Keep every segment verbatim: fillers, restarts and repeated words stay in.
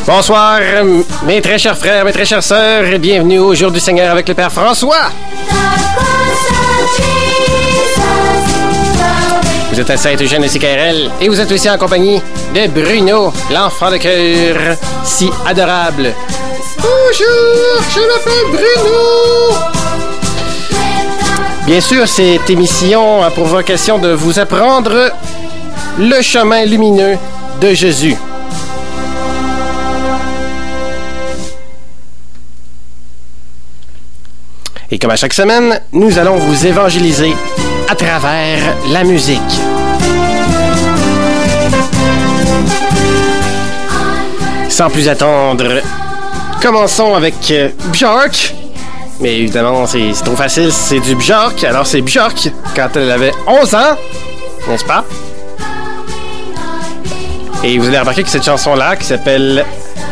Bonsoir, mes très chers frères, mes très chères sœurs, et bienvenue au Jour du Seigneur avec le Père François. Vous êtes à Saint-Eugène de C K R L et vous êtes aussi en compagnie de Bruno, l'enfant de cœur si adorable. Bonjour, je m'appelle Bruno. Bien sûr, cette émission a pour vocation de vous apprendre le chemin lumineux de Jésus. Et comme à chaque semaine, nous allons vous évangéliser à travers la musique. Sans plus attendre, commençons avec euh, Björk. Mais évidemment, c'est, c'est trop facile, c'est du Björk. Alors c'est Björk quand elle avait onze ans, n'est-ce pas? Et vous allez remarquer que cette chanson-là, qui s'appelle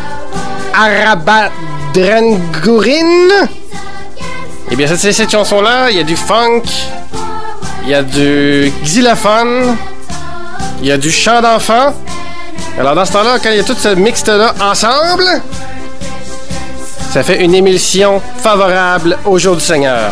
Arabadrengurin, eh bien, c'est cette chanson-là, il y a du funk, il y a du xylophone, il y a du chant d'enfant. Alors, dans ce temps-là, quand il y a tout ce mixte-là ensemble, ça fait une émulsion favorable au Jour du Seigneur.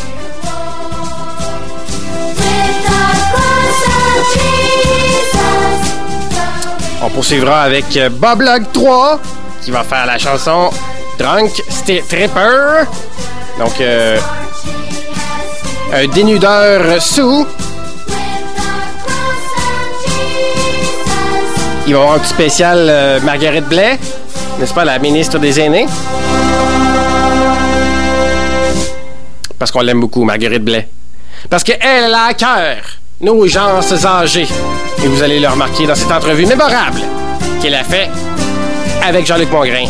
On poursuivra avec Bob Log trois, qui va faire la chanson Drunk Stripper. Donc, euh, un dénudeur sous. Il va y avoir un petit spécial euh, Marguerite Blais, n'est-ce pas, la ministre des Aînés? Parce qu'on l'aime beaucoup, Marguerite Blais. Parce qu'elle a à cœur nos gens âgés. Et vous allez le remarquer dans cette entrevue mémorable qu'elle a fait avec Jean-Luc Mongrain.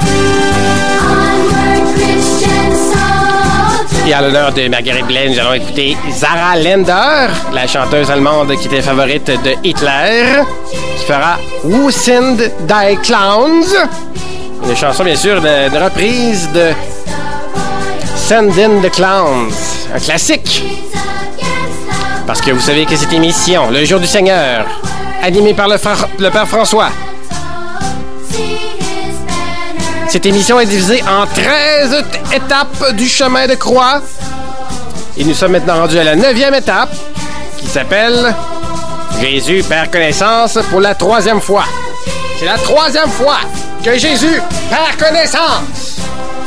Et en l'honneur de Marguerite Blais, nous allons écouter Zara Länder, la chanteuse allemande qui était favorite de Hitler, qui fera Wo sind die Clowns? Une chanson, bien sûr, de, de reprise de Send in the Clowns, un classique. Parce que vous savez que cette émission, Le Jour du Seigneur, animée par le, Fra- le Père François, cette émission est divisée en treize t- étapes du chemin de croix. Et nous sommes maintenant rendus à la neuvième étape, qui s'appelle Jésus perd connaissance pour la troisième fois. C'est la troisième fois que Jésus perd connaissance.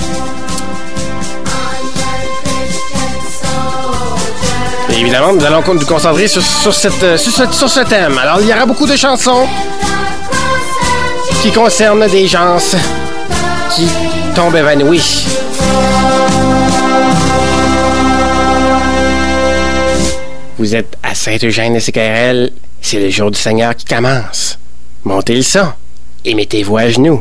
Et évidemment, nous allons nous concentrer sur, sur, cette, sur, ce, sur ce thème. Alors, il y aura beaucoup de chansons qui concernent des gens qui tombent évanouis. Vous êtes à Saint-Eugène de C K R L, c'est le Jour du Seigneur qui commence. Montez le son et mettez-vous à genoux.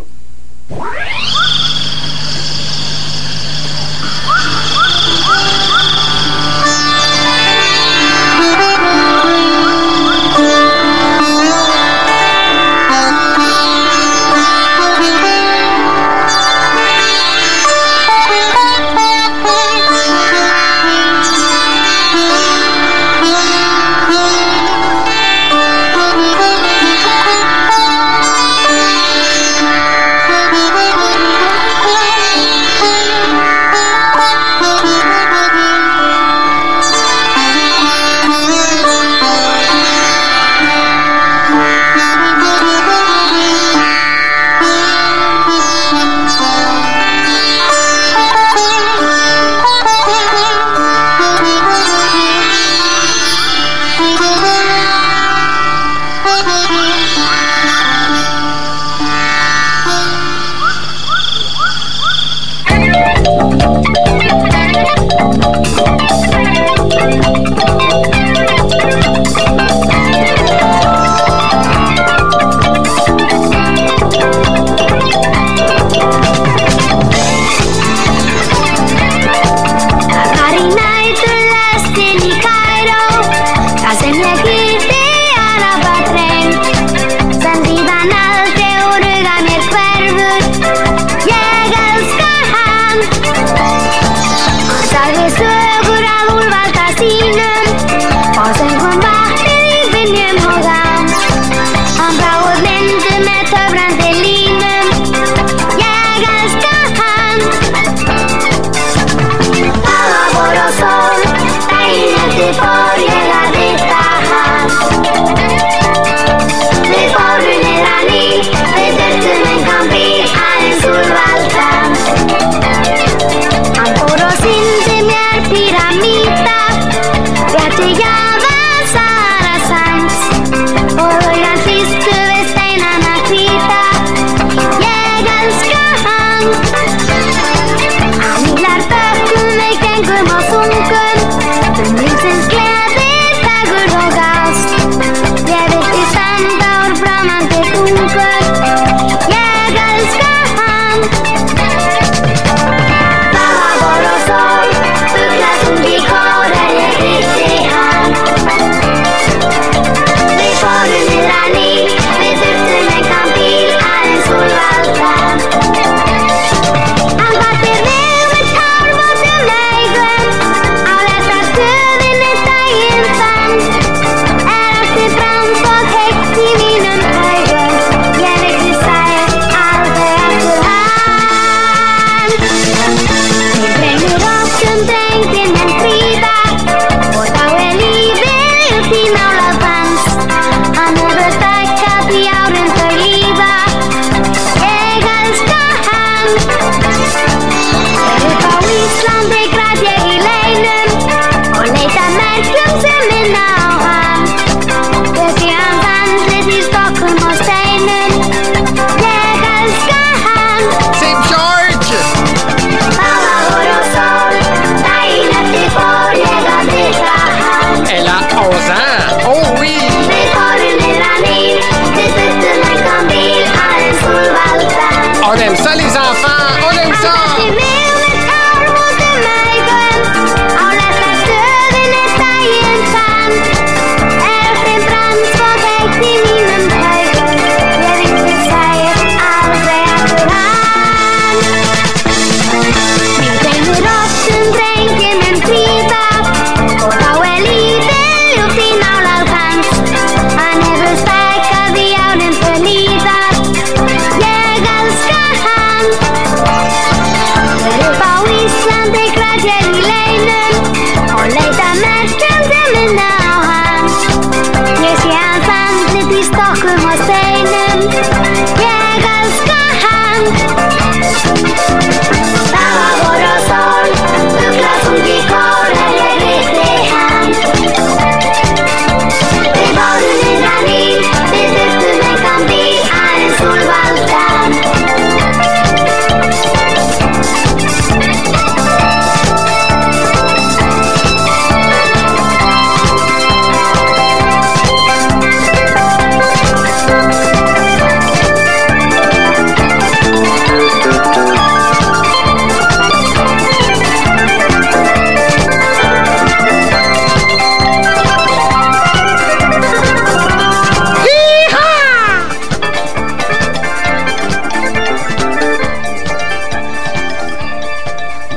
Thank you.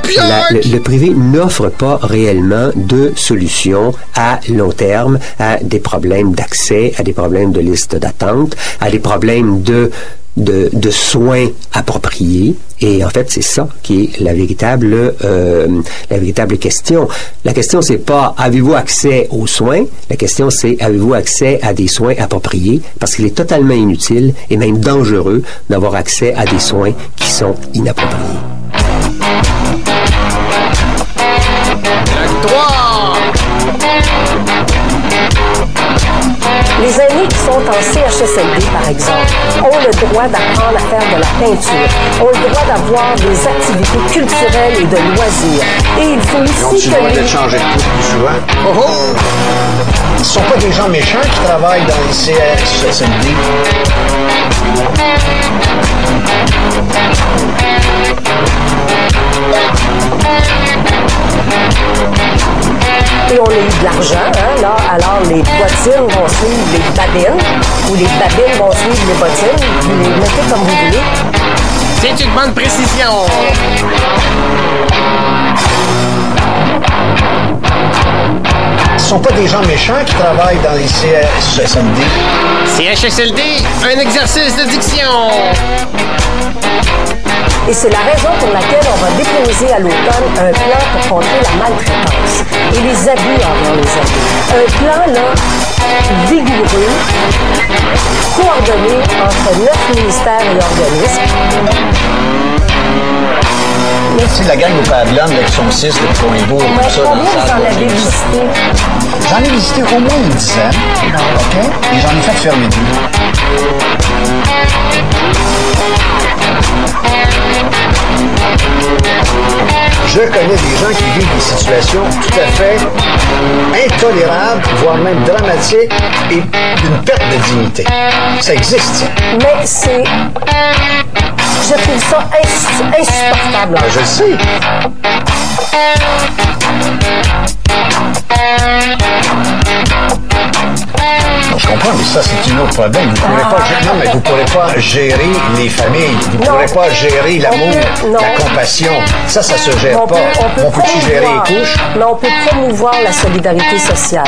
la, le, le privé n'offre pas réellement de solution à long terme à des problèmes d'accès, à des problèmes de liste d'attente, à des problèmes de De, de soins appropriés. Et en fait, c'est ça qui est la véritable, euh, la véritable question. La question, c'est pas avez-vous accès aux soins? La question, c'est avez-vous accès à des soins appropriés? Parce qu'il est totalement inutile et même dangereux d'avoir accès à des soins qui sont inappropriés. Les aînés qui sont en C H S L D, par exemple, ont le droit d'apprendre à faire de la peinture, ont le droit d'avoir des activités culturelles et de loisirs. Et il faut aussi que... Ils ont le droit de changer de couche plus souvent. Oh oh! Ce ne sont pas des gens méchants qui travaillent dans les C H S L D. Et on a eu de l'argent, hein, là, alors les bottines vont suivre les babines, ou les babines vont suivre les bottines, vous les mettez comme vous voulez. C'est une bonne précision. Ce ne sont pas des gens méchants qui travaillent dans les C H S L D. C H S L D, un exercice de diction. Et c'est la raison pour laquelle on va déposer à l'automne un plan pour contrer la maltraitance et les abus envers les aînés. Un plan, là, vigoureux, coordonné entre neuf ministères et organismes. C'est la gang au Pavillon avec son six de Coimbourg, ouais, tout ça. Combien vous en avez visité? J'en ai visité au moins une dizaine. OK? Et j'en ai fait fermer deux. Je connais des gens qui vivent des situations tout à fait intolérables, voire même dramatiques, et d'une perte de dignité. Ça existe. Mais c'est... Je trouve ça ins- insupportable. Ben, je le sais. Bon, je comprends, mais ça, c'est un autre problème. Vous pourrez ah, pas, gérer, non, mais vous pourrez pas gérer les familles. Vous ne pourrez pas gérer l'amour, la compassion. Ça, ça se gère on pas. Peut, on peut on peut-tu gérer les couches? Mais on peut promouvoir la solidarité sociale.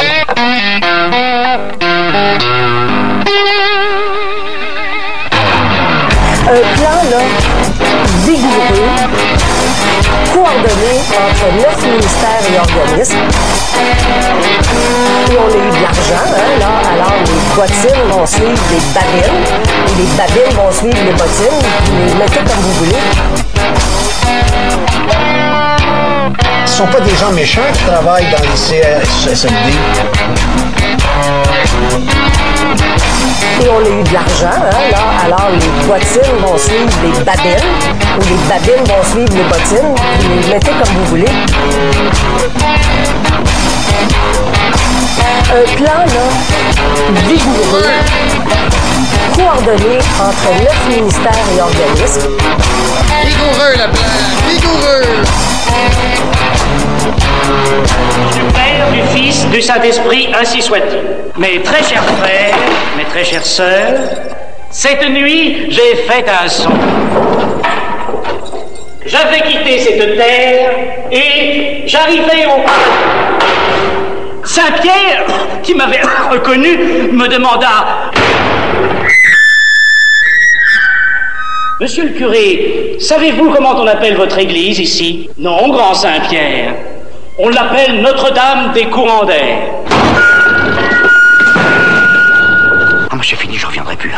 Un plan, là, vigoureux, coordonné entre neuf ministères et organismes. Et on a eu de l'argent, hein, là, alors les bottines vont suivre les babines, et les babines vont suivre les bottines, vous les mettez comme vous voulez. Ce ne sont pas des gens méchants qui travaillent dans les C H S L D. Et on a eu de l'argent, hein, là, alors les bottines vont suivre les babines, ou les babines vont suivre les bottines, vous les mettez comme vous voulez. Un plan, là, vigoureux, coordonné entre neuf ministères et organismes. Vigoureux, le plan, vigoureux! Du Père, du Fils, du Saint-Esprit, ainsi soit-il. Mes très chers frères, mes très chères sœurs, cette nuit, j'ai fait un son. J'avais quitté cette terre et j'arrivais au paradis. Saint-Pierre, qui m'avait reconnu, me demanda... Monsieur le curé, savez-vous comment on appelle votre église ici? Non, grand Saint-Pierre. On l'appelle Notre-Dame des courants d'air. Ah, moi, c'est fini, je reviendrai plus.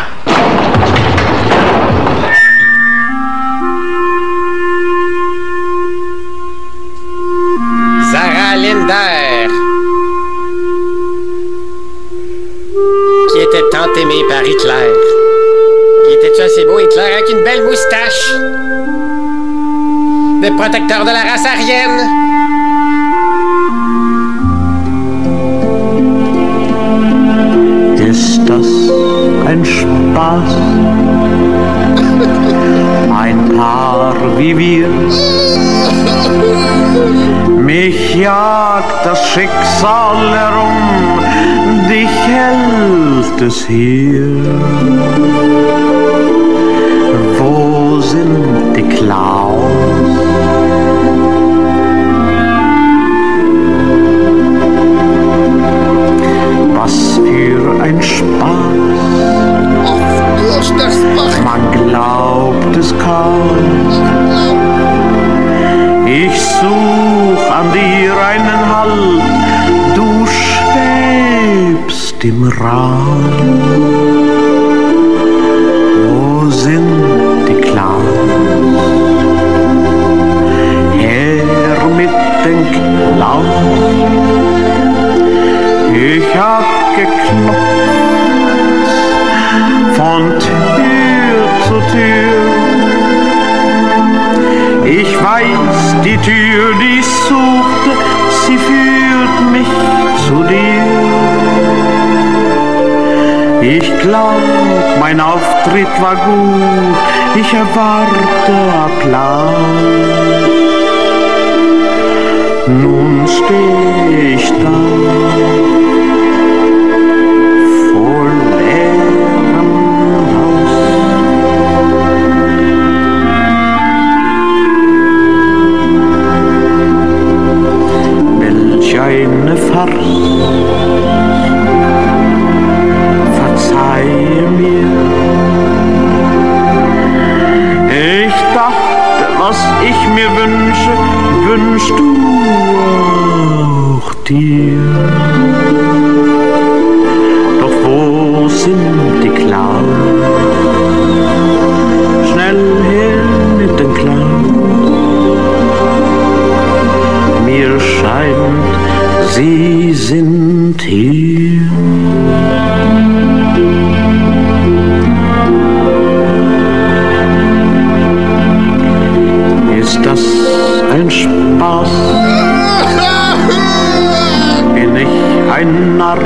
Sarah Linder, qui était tant aimée par Hitler. Il était-tu assez beau, Hitler, avec une belle moustache? Le protecteur de la race aryenne. Ist das ein Spaß? Ein Paar wie wir. Mich jagt das Schicksal herum, dich hält es hier. Wo sind die Clowns? im Raum? Wo sind die Clowns? Her mit den Clowns. Ich hab geklopft von Tür zu Tür. Ich weiß, die Tür, die ich suchte, sie führt mich zu dir. Ich glaub, mein Auftritt war gut, ich erwarte Applaus. Nun steh ich da vor leerem Haus. Welch eine Farce, verzeihe mir. Ich dachte, was ich mir wünsche, wünschst du auch dir. Doch wo sind die Clowns? Schnell her mit den Clowns. Mir scheint, sie sind hier. Ist das ein Spaß? Bin ich ein Narr?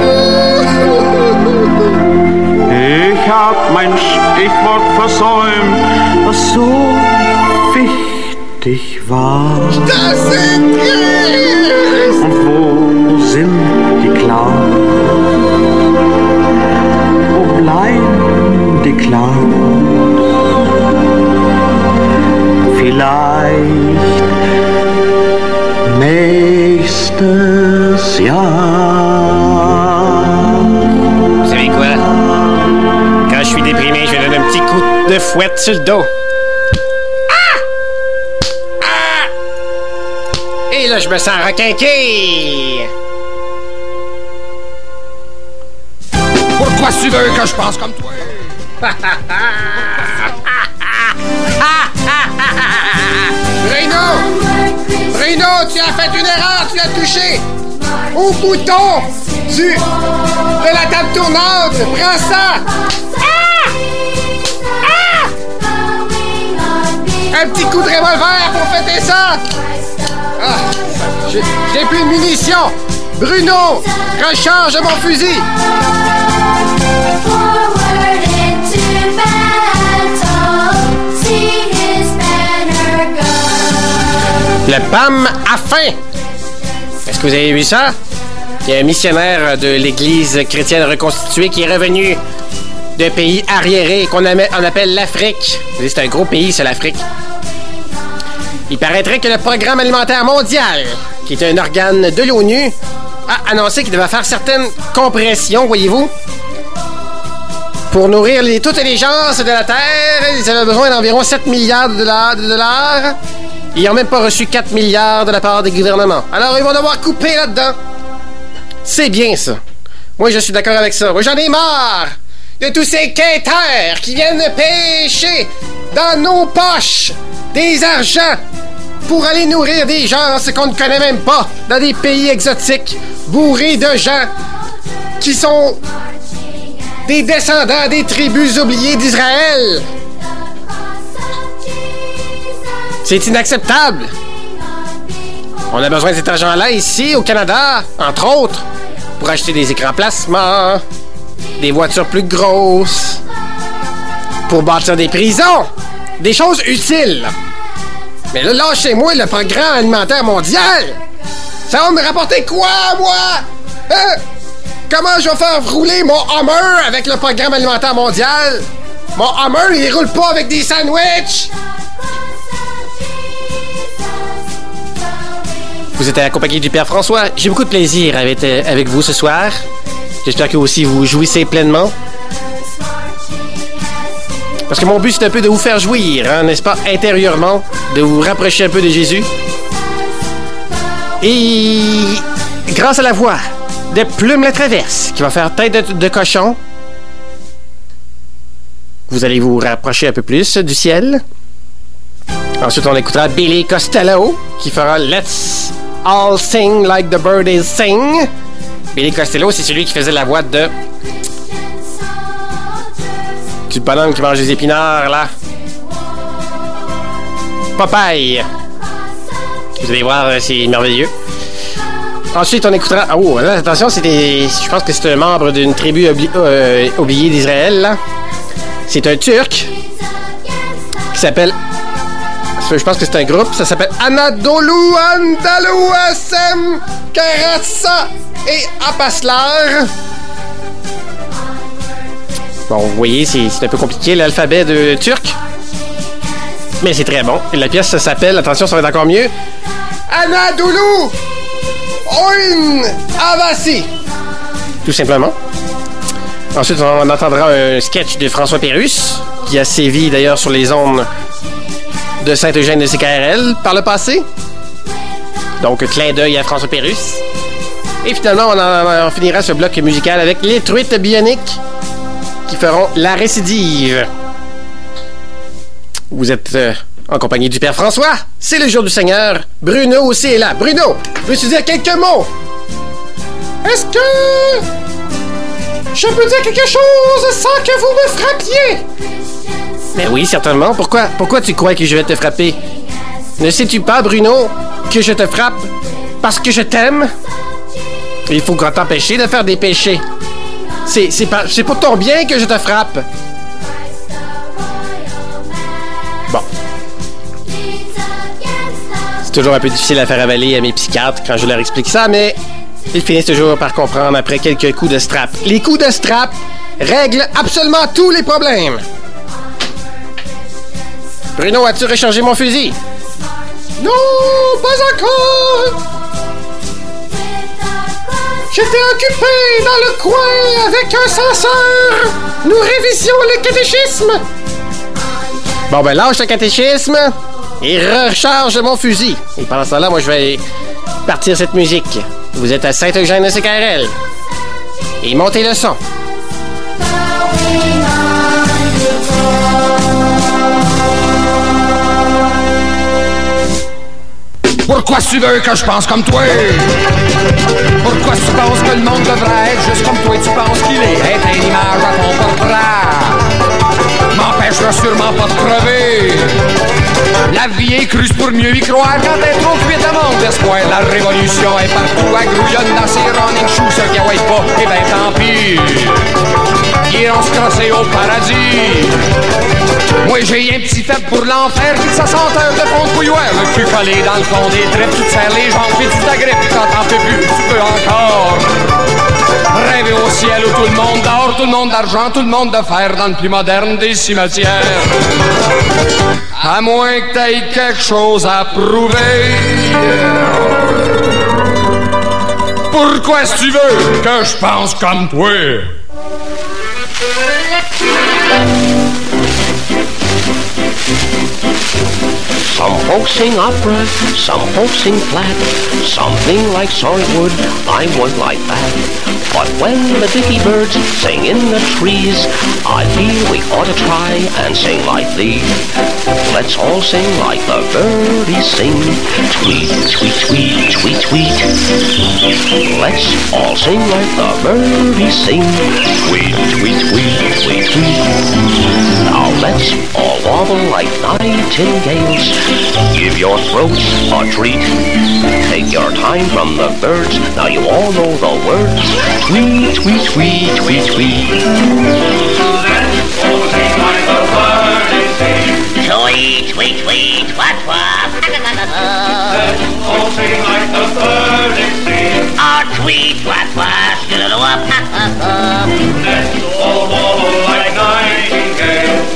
Ich hab mein Stichwort versäumt, was so wichtig war. Das sind Gris! Und wo sind die Clowns? Wo bleiben die Clowns? Vielleicht nächstes Jahr. Vous savez quoi? Quand je suis déprimé, je vais donner un petit coup de fouette sur le dos. Ah! Ah! Et là, je me sens requinqué. Pourquoi tu veux que je pense comme toi? Bruno! Bruno, tu as fait une erreur, tu as touché au bouton du, de la table tournante. Prends ça! Ah! Ah! Un petit coup de revolver pour fêter ça! Ah, j'ai, j'ai plus de munitions! Bruno, recharge mon fusil! Le P A M a faim! Est-ce que vous avez vu ça? Il y a un missionnaire de l'Église chrétienne reconstituée qui est revenu d'un pays arriéré qu'on appelle l'Afrique. C'est un gros pays, c'est l'Afrique. Il paraîtrait que le Programme alimentaire mondial, qui est un organe de l'ONU, a annoncé qu'il devait faire certaines compressions, voyez-vous, pour nourrir les, toutes les gens de la Terre. Ils avaient besoin d'environ sept milliards de dollars. De dollars. Ils n'ont même pas reçu quatre milliards de la part des gouvernements. Alors, ils vont devoir couper là-dedans. C'est bien, ça. Moi, je suis d'accord avec ça. Moi, j'en ai marre de tous ces quêteurs qui viennent pêcher dans nos poches des argents pour aller nourrir des gens qu'on ne connaît même pas dans des pays exotiques bourrés de gens qui sont des descendants des tribus oubliées d'Israël. C'est inacceptable. On a besoin de cet argent-là ici, au Canada, entre autres, pour acheter des écrans plasma, des voitures plus grosses, pour bâtir des prisons, des choses utiles. Mais là, lâchez-moi le Programme alimentaire mondial. Ça va me rapporter quoi, moi? Hein? Comment je vais faire rouler mon Hummer avec le Programme alimentaire mondial? Mon Hummer, il roule pas avec des sandwichs. Vous êtes accompagné du Père François. J'ai beaucoup de plaisir avec, euh, avec vous ce soir. J'espère que aussi vous jouissez pleinement. Parce que mon but, c'est un peu de vous faire jouir, hein, n'est-ce pas, intérieurement, de vous rapprocher un peu de Jésus. Et grâce à la voix de Plume la Traverse, qui va faire tête de, de cochon. Vous allez vous rapprocher un peu plus du ciel. Ensuite, on écoutera Billy Costello, qui fera Let's All Sing Like the Birdies Sing. Billy Costello, c'est celui qui faisait la voix de... du bonhomme qui mange des épinards, là. Popeye. Vous allez voir, c'est merveilleux. Ensuite, on écoutera... Oh, là, attention, c'était... je pense que c'est un membre d'une tribu obli... euh, oubliée d'Israël, là. C'est un Turc qui s'appelle... Je pense que c'est un groupe. Ça s'appelle Anadolu Andalou Asem Karassa et Apaslar. Bon, vous voyez, c'est, c'est un peu compliqué, l'alphabet de turc. Mais c'est très bon. Et la pièce s'appelle, attention, ça va être encore mieux, Anadolu Oin Avasi. Tout simplement. Ensuite, on entendra un sketch de François Pérusse, qui a sévi d'ailleurs sur les ondes de Saint-Eugène de C K R L par le passé. Donc, clin d'œil à François Pérusse. Et finalement, on, en, on finira ce bloc musical avec les Truites Bioniques qui feront la récidive. Vous êtes euh, en compagnie du Père François. C'est le jour du Seigneur. Bruno aussi est là. Bruno, veux-tu dire quelques mots? Est-ce que je peux dire quelque chose sans que vous me frappiez? Mais oui, certainement. Pourquoi, pourquoi tu crois que je vais te frapper? Ne sais-tu pas, Bruno, que je te frappe parce que je t'aime? Il faut t'empêcher de faire des péchés. C'est, c'est, pas, c'est pour ton bien que je te frappe. Bon. C'est toujours un peu difficile à faire avaler à mes psychiatres quand je leur explique ça, mais ils finissent toujours par comprendre après quelques coups de strap. Les coups de strap règlent absolument tous les problèmes. Bruno, as-tu rechargé mon fusil? Non, pas encore! J'étais occupé dans le coin avec un censeur. Nous révisions le catéchisme. Bon, ben lâche le catéchisme et recharge mon fusil. Et pendant ce temps-là, moi, je vais partir cette musique. Vous êtes à Saint-Eugène de C K R L. Et montez le son. Pourquoi tu veux que je pense comme toi? Pourquoi tu penses que le monde devrait être juste comme toi? Tu penses qu'il est être une image à ton portrait? M'empêchera sûrement pas de crever. La vie est crue pour mieux y croire. Quand t'es trop cuite à manque d'espoir, la révolution est partout. Elle grouillonne dans ses running shoes. Ceux qui envoient pas, eh ben tant pis. Ils iront se crosser au paradis. Moi j'ai un petit faible pour l'enfer, puis sa senteur de fond de bouilloire. Le cul collé dans le fond des tripes, tu te serres les jambes, puis tu t'agrippes, puis quand t'en peux plus, tu peux encore rêver au ciel où tout le monde d'or, tout le monde d'argent, tout le monde de fer dans le plus moderne des cimetières. À moins que t'aies quelque chose à prouver. Pourquoi est-ce que tu veux que je pense comme toi? Some folks sing opera, some folks sing flat, something like Sorrywood, I was like that. But when the dicky birds sing in the trees, I feel we ought to try and sing like these. Let's all sing like the birdies sing, tweet, tweet, tweet, tweet, tweet. Let's all sing like the birdies sing, tweet, tweet, tweet, tweet, tweet. Now let's all warble like nightingales. Give your throats a treat. Take your time from the birds. Now you all know the words. Tweet, tweet, tweet, tweet, tweet. Let's all sing like the birdies sing. Tweet, tweet, tweet, what, what? Let's all sing like the birdies sing. Ah, tweet, what, what? Let's all warble like nightingales.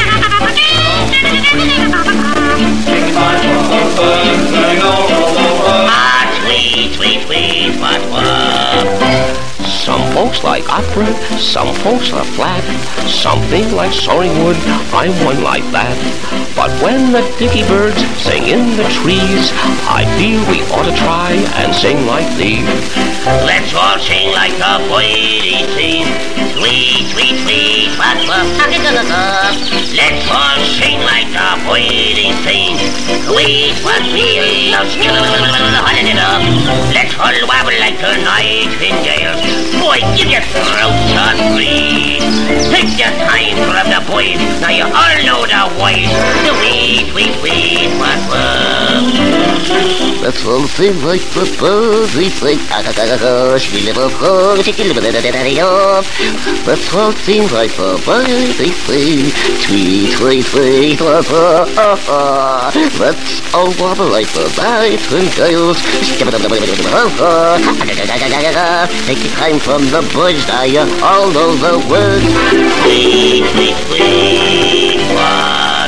Ah, tweet, tweet, tweet, what, what? Some folks like opera, some folks are flat, something like Sorrywood, I'm one like that. But when the dicky birds sing in the trees, I feel we ought to try and sing like these. Let's all sing like the boys sing. Sweet, sweet, sweet, what the Let's all sing like the boys sing. Sweet, what we love, hunting it up. Let's all wabble like the nightingales. Boy, give your throats a breathe. Take your time from the boys. Now you all know the ways. Sweet, sweet, sweet, what love. Let's all sing like the birds we sing. We live of course, it live of. Let's all sing like the birds we sing. Sweet, sweet, sweet, what love. Let's all wobble like the nightingales. Take your time from the bush, now you all know the words. Sweet, sweet, sweet, what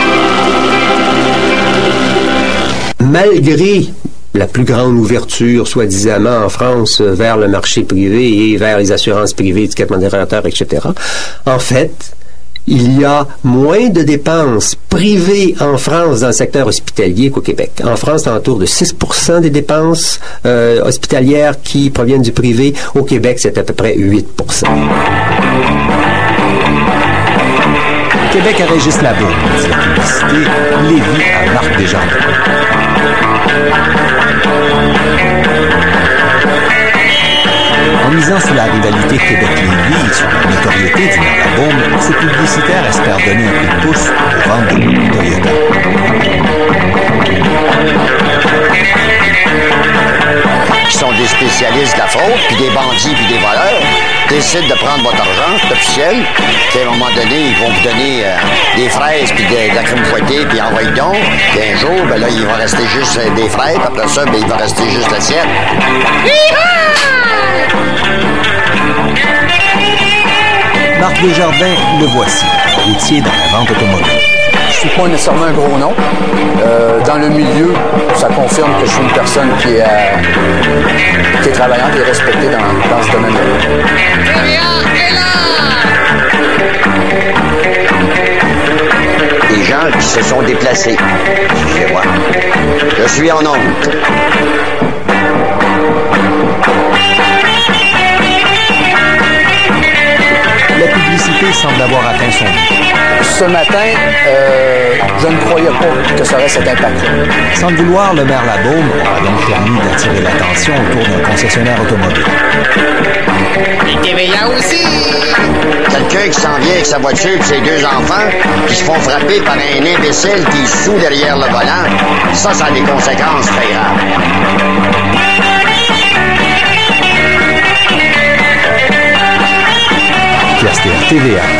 love. Malgré la plus grande ouverture, soi-disamment, en France, vers le marché privé et vers les assurances privées, étiquettes modérateurs, et cetera, en fait, il y a moins de dépenses privées en France dans le secteur hospitalier qu'au Québec. En France, c'est autour de six pour cent des dépenses euh, hospitalières qui proviennent du privé. Au Québec, c'est à peu près huit pour cent. Québec à Régis Labaume, dit la publicité, Lévis à Marc Desjardins. En misant sur la rivalité Québec-Lévis et sur la notoriété du maire Labaume, ces publicitaires espèrent donner un coup de pouce aux ventes de produits Toyota. Qui sont des spécialistes de la fraude, puis des bandits, puis des voleurs, décident de prendre votre argent, c'est officiel, puis à un moment donné, ils vont vous donner euh, des fraises, puis de, de la crème fouettée, puis envoyez donc, puis un jour, ben là, il va rester juste euh, des fraises, puis après ça, ben il va rester juste l'assiette. Marc Desjardins, le voici, routier dans la vente automobile. Je suis pas nécessairement un gros nom. Euh, dans le milieu, ça confirme que je suis une personne qui est, euh, qui est travaillante et respectée dans, dans ce domaine-là. Des gens qui se sont déplacés. Excusez-moi. Je suis en honte. La publicité semble avoir atteint son but. Ce matin, euh, je ne croyais pas que ça aurait cet impact. Sans le vouloir, le maire Labaume aura donc permis d'attirer l'attention autour d'un concessionnaire automobile. Et T V A aussi! Quelqu'un qui s'en vient avec sa voiture et ses deux enfants, qui se font frapper par un imbécile qui est sous derrière le volant, ça, ça a des conséquences très graves. T V A.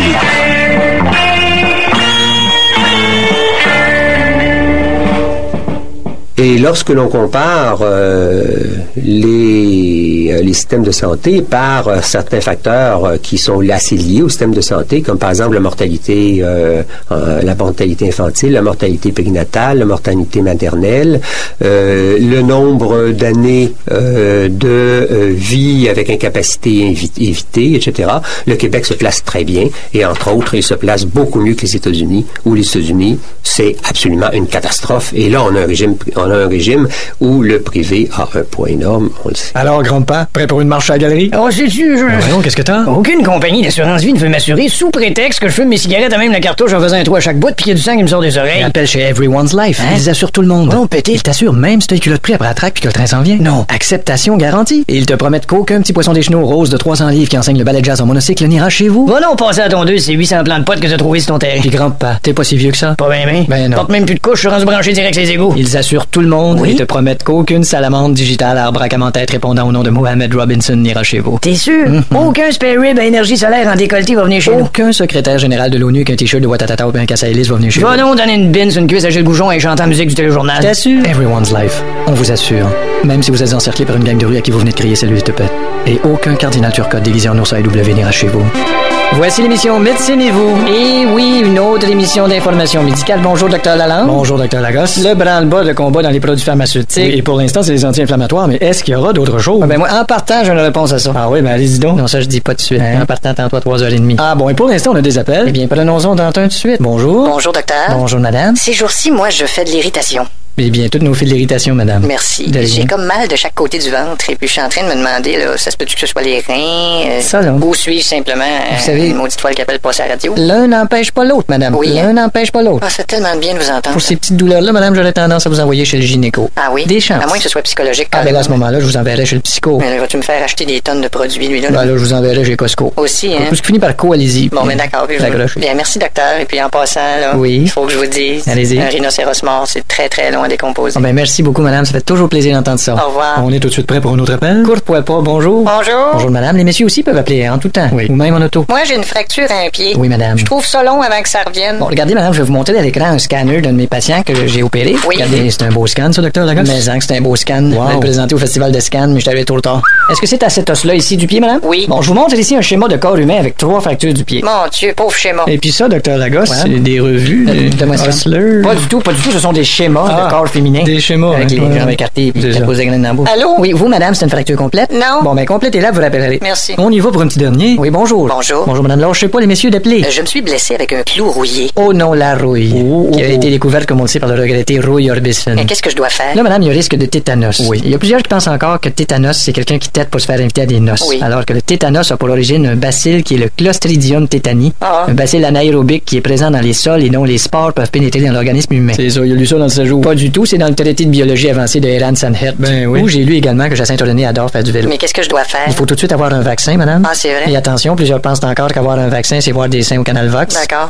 Et lorsque l'on compare euh, les, euh, les systèmes de santé par euh, certains facteurs euh, qui sont assez liés au système de santé, comme par exemple la mortalité, euh, euh, la mortalité infantile, la mortalité périnatale, la mortalité maternelle, euh, le nombre d'années euh, de euh, vie avec incapacité invi- évitée, et cetera. Le Québec se place très bien et entre autres, il se place beaucoup mieux que les États-Unis, où les États-Unis, c'est absolument une catastrophe. Et là, on a un régime, on a un régime où le privé a un poids énorme, on le sait. Alors, grand-père, prêt pour une marche à la galerie? Oh, sais-tu, je... Voyons, qu'est-ce que t'as? Aucune compagnie d'assurance vie ne veut m'assurer sous prétexte que je fume mes cigarettes à même la cartouche en faisant un trou à chaque bout puis qu'il y a du sang qui me sort des oreilles. Appelle chez Everyone's Life. Hein? Ils assurent tout le monde. Oh, pété. Ils t'assurent même si t'as les culottes pris après la traque puis que le train s'en vient. Non. Acceptation garantie. Et ils te promettent qu'aucun petit poisson des chenaux rose de trois cents livres qui enseigne le ballet jazz en monocycle n'ira chez vous. Va donc passer à ton deux, c'est huit cents plans de potes que t'as trouvé sur ton terrain. Puis grand-père, t'es pas si vieux que ça? Pas bien, bien. Ben non. Porte même plus de couche, je suis rendu branché direct les égouts. Ils assurent tout le monde oui? et te promettent qu'aucune salamandre digitale arbre à commentaire répondant au nom de Mohamed Robinson n'ira chez vous. T'es sûr? Mm-hmm. Aucun spare rib à énergie solaire en décolleté va venir chez nous. Aucun secrétaire général de l'ONU qu'un t-shirt de Watatata ou un casse à hélice va venir chez vous. Va donc donner une bine sur une cuisse à Gilles Goujon et chanter la musique du téléjournal. Je t'assure. Everyone's Life. On vous assure. Même si vous êtes encerclé par une gang de rue à qui vous venez de crier salut, te pète. Et aucun cardinal turcotte déguisé en ours A W n'ira chez vous. Voici l'émission Médecine et vous. Et oui, une autre émission d'information médicale. Bonjour, docteur Lalande. Bonjour, docteur Lagos. Le branle-bas de combat dans les produits pharmaceutiques. Oui, et pour l'instant, c'est les anti-inflammatoires, mais est-ce qu'il y aura d'autres choses? Ah ben moi, en partant, j'ai une réponse à ça. Ah oui, ben allez-y donc. Non, ça, je dis pas de suite. Hein? En partant, tantôt à trois heures trente. Ah bon, et pour l'instant, on a des appels. Eh bien, prenons-en dans un tout de suite. Bonjour. Bonjour, docteur. Bonjour, madame. Ces jours-ci, moi, je fais de l'irritation. Et bien, toutes nos fils d'irritation, madame. Merci. De rien. J'ai comme mal de chaque côté du ventre et puis je suis en train de me demander, là, ça se peut-tu que ce soit les reins? euh, Ça, là. Ou suis-je simplement euh, Vous savez- une maudite toile qui appelle passer à la radio? L'un n'empêche pas l'autre, madame. Oui. L'un n'empêche pas l'autre. Ah, ça fait tellement de bien de vous entendre. Pour ces petites douleurs-là, madame, j'aurais tendance à vous envoyer chez le gynéco. Ah oui? Des chances. À moins que ce soit psychologique. Ah, ben là, à ce moment-là, je vous enverrai chez le psycho. Mais là, vas-tu me faire acheter des tonnes de produits, lui, là? Ben là, je vous enverrai chez Costco. Aussi, hein? Tout ce qui finit par co, allez-y. Bon, ben d'accord. Puis je- Accroche. Bien, merci, docteur. Et puis en passant, là, Oui. il faut que je vous dise, Allez-y. un rhinocéros mort, c'est très, très long à décomposer. Ah, ben merci beaucoup, madame. Ça fait toujours plaisir d'entendre ça. Au revoir. On est tout de suite prêt pour un autre appel? Courte poil pas, bonjour. Bonjour. Bonjour, madame. Les messieurs aussi peuvent appeler en tout temps. Oui. Ou même en auto. Moi, j'ai une fracture à un pied. Oui, madame. Je trouve ça long avant que ça revienne. Bon, regardez, madame, je vais vous montrer à l'écran un scanner d'un de mes patients que j'ai opéré. Oui. Regardez, c'est un beau scan, ça, docteur Lagosse? Mais hein, c'est un beau scan. Wow. Je vais le présenter au festival de scan, mais je suis arrivé trop tard. Est-ce que c'est à cet os-là, ici, du pied, madame? Oui. Bon, je vous montre ici un schéma de corps humain avec trois fractures du pied. Mon Dieu, pauvre schéma. Et puis ça, docteur Lagosse, Ouais. c'est des revues, Euh, des donne-moi ça. Hustler. Pas du tout, pas du tout. Ce sont des schémas Ah, de corps féminin. des schémas, Avec hein. les Ouais. jambes écartées et puis C'est la ça. pose des graines dans la bouche. Allô? Oui, vous, madame, c'est une fracture complète? Non. Bon, ben, complétez-la, vous rappellerez. Merci. On y va pour un petit dernier. Oui, bonjour. Bonjour. Bonjour, madame. Lâchez pas les messieurs d'appeler. Euh, je me suis blessé avec un clou rouillé. Oh non, la rouille. Oh, oh, qui a oh. été découverte, comme on le sait, par le regretté Roy Orbison. Mais qu'est-ce que je dois faire? Là, madame, il y a risque de tétanos. Oui. Il y a plusieurs qui pensent encore que tétanos, c'est quelqu'un qui tète pour se faire inviter à des noces. Oui. Alors que le tétanos a pour origine un bacille qui est le Clostridium tétani. Ah. Un bacille anaérobique qui est présent dans les sols et dont les spores peuvent pénétrer dans l'organisme humain. C'est ça, il a lu ça dans le séjour. Pas du tout, c'est dans le traité de biologie avancée de Eran Sanhet. Ben oui. Où j'ai lu également que Jacinthe René adore faire du vélo. Mais qu'est-ce que je dois faire? Il faut tout de suite avoir un vaccin, madame. Ah, c'est vrai? Et attention, plusieurs pensent encore qu'avoir un vaccin, c'est voir des seins au Canal Vox. D'accord.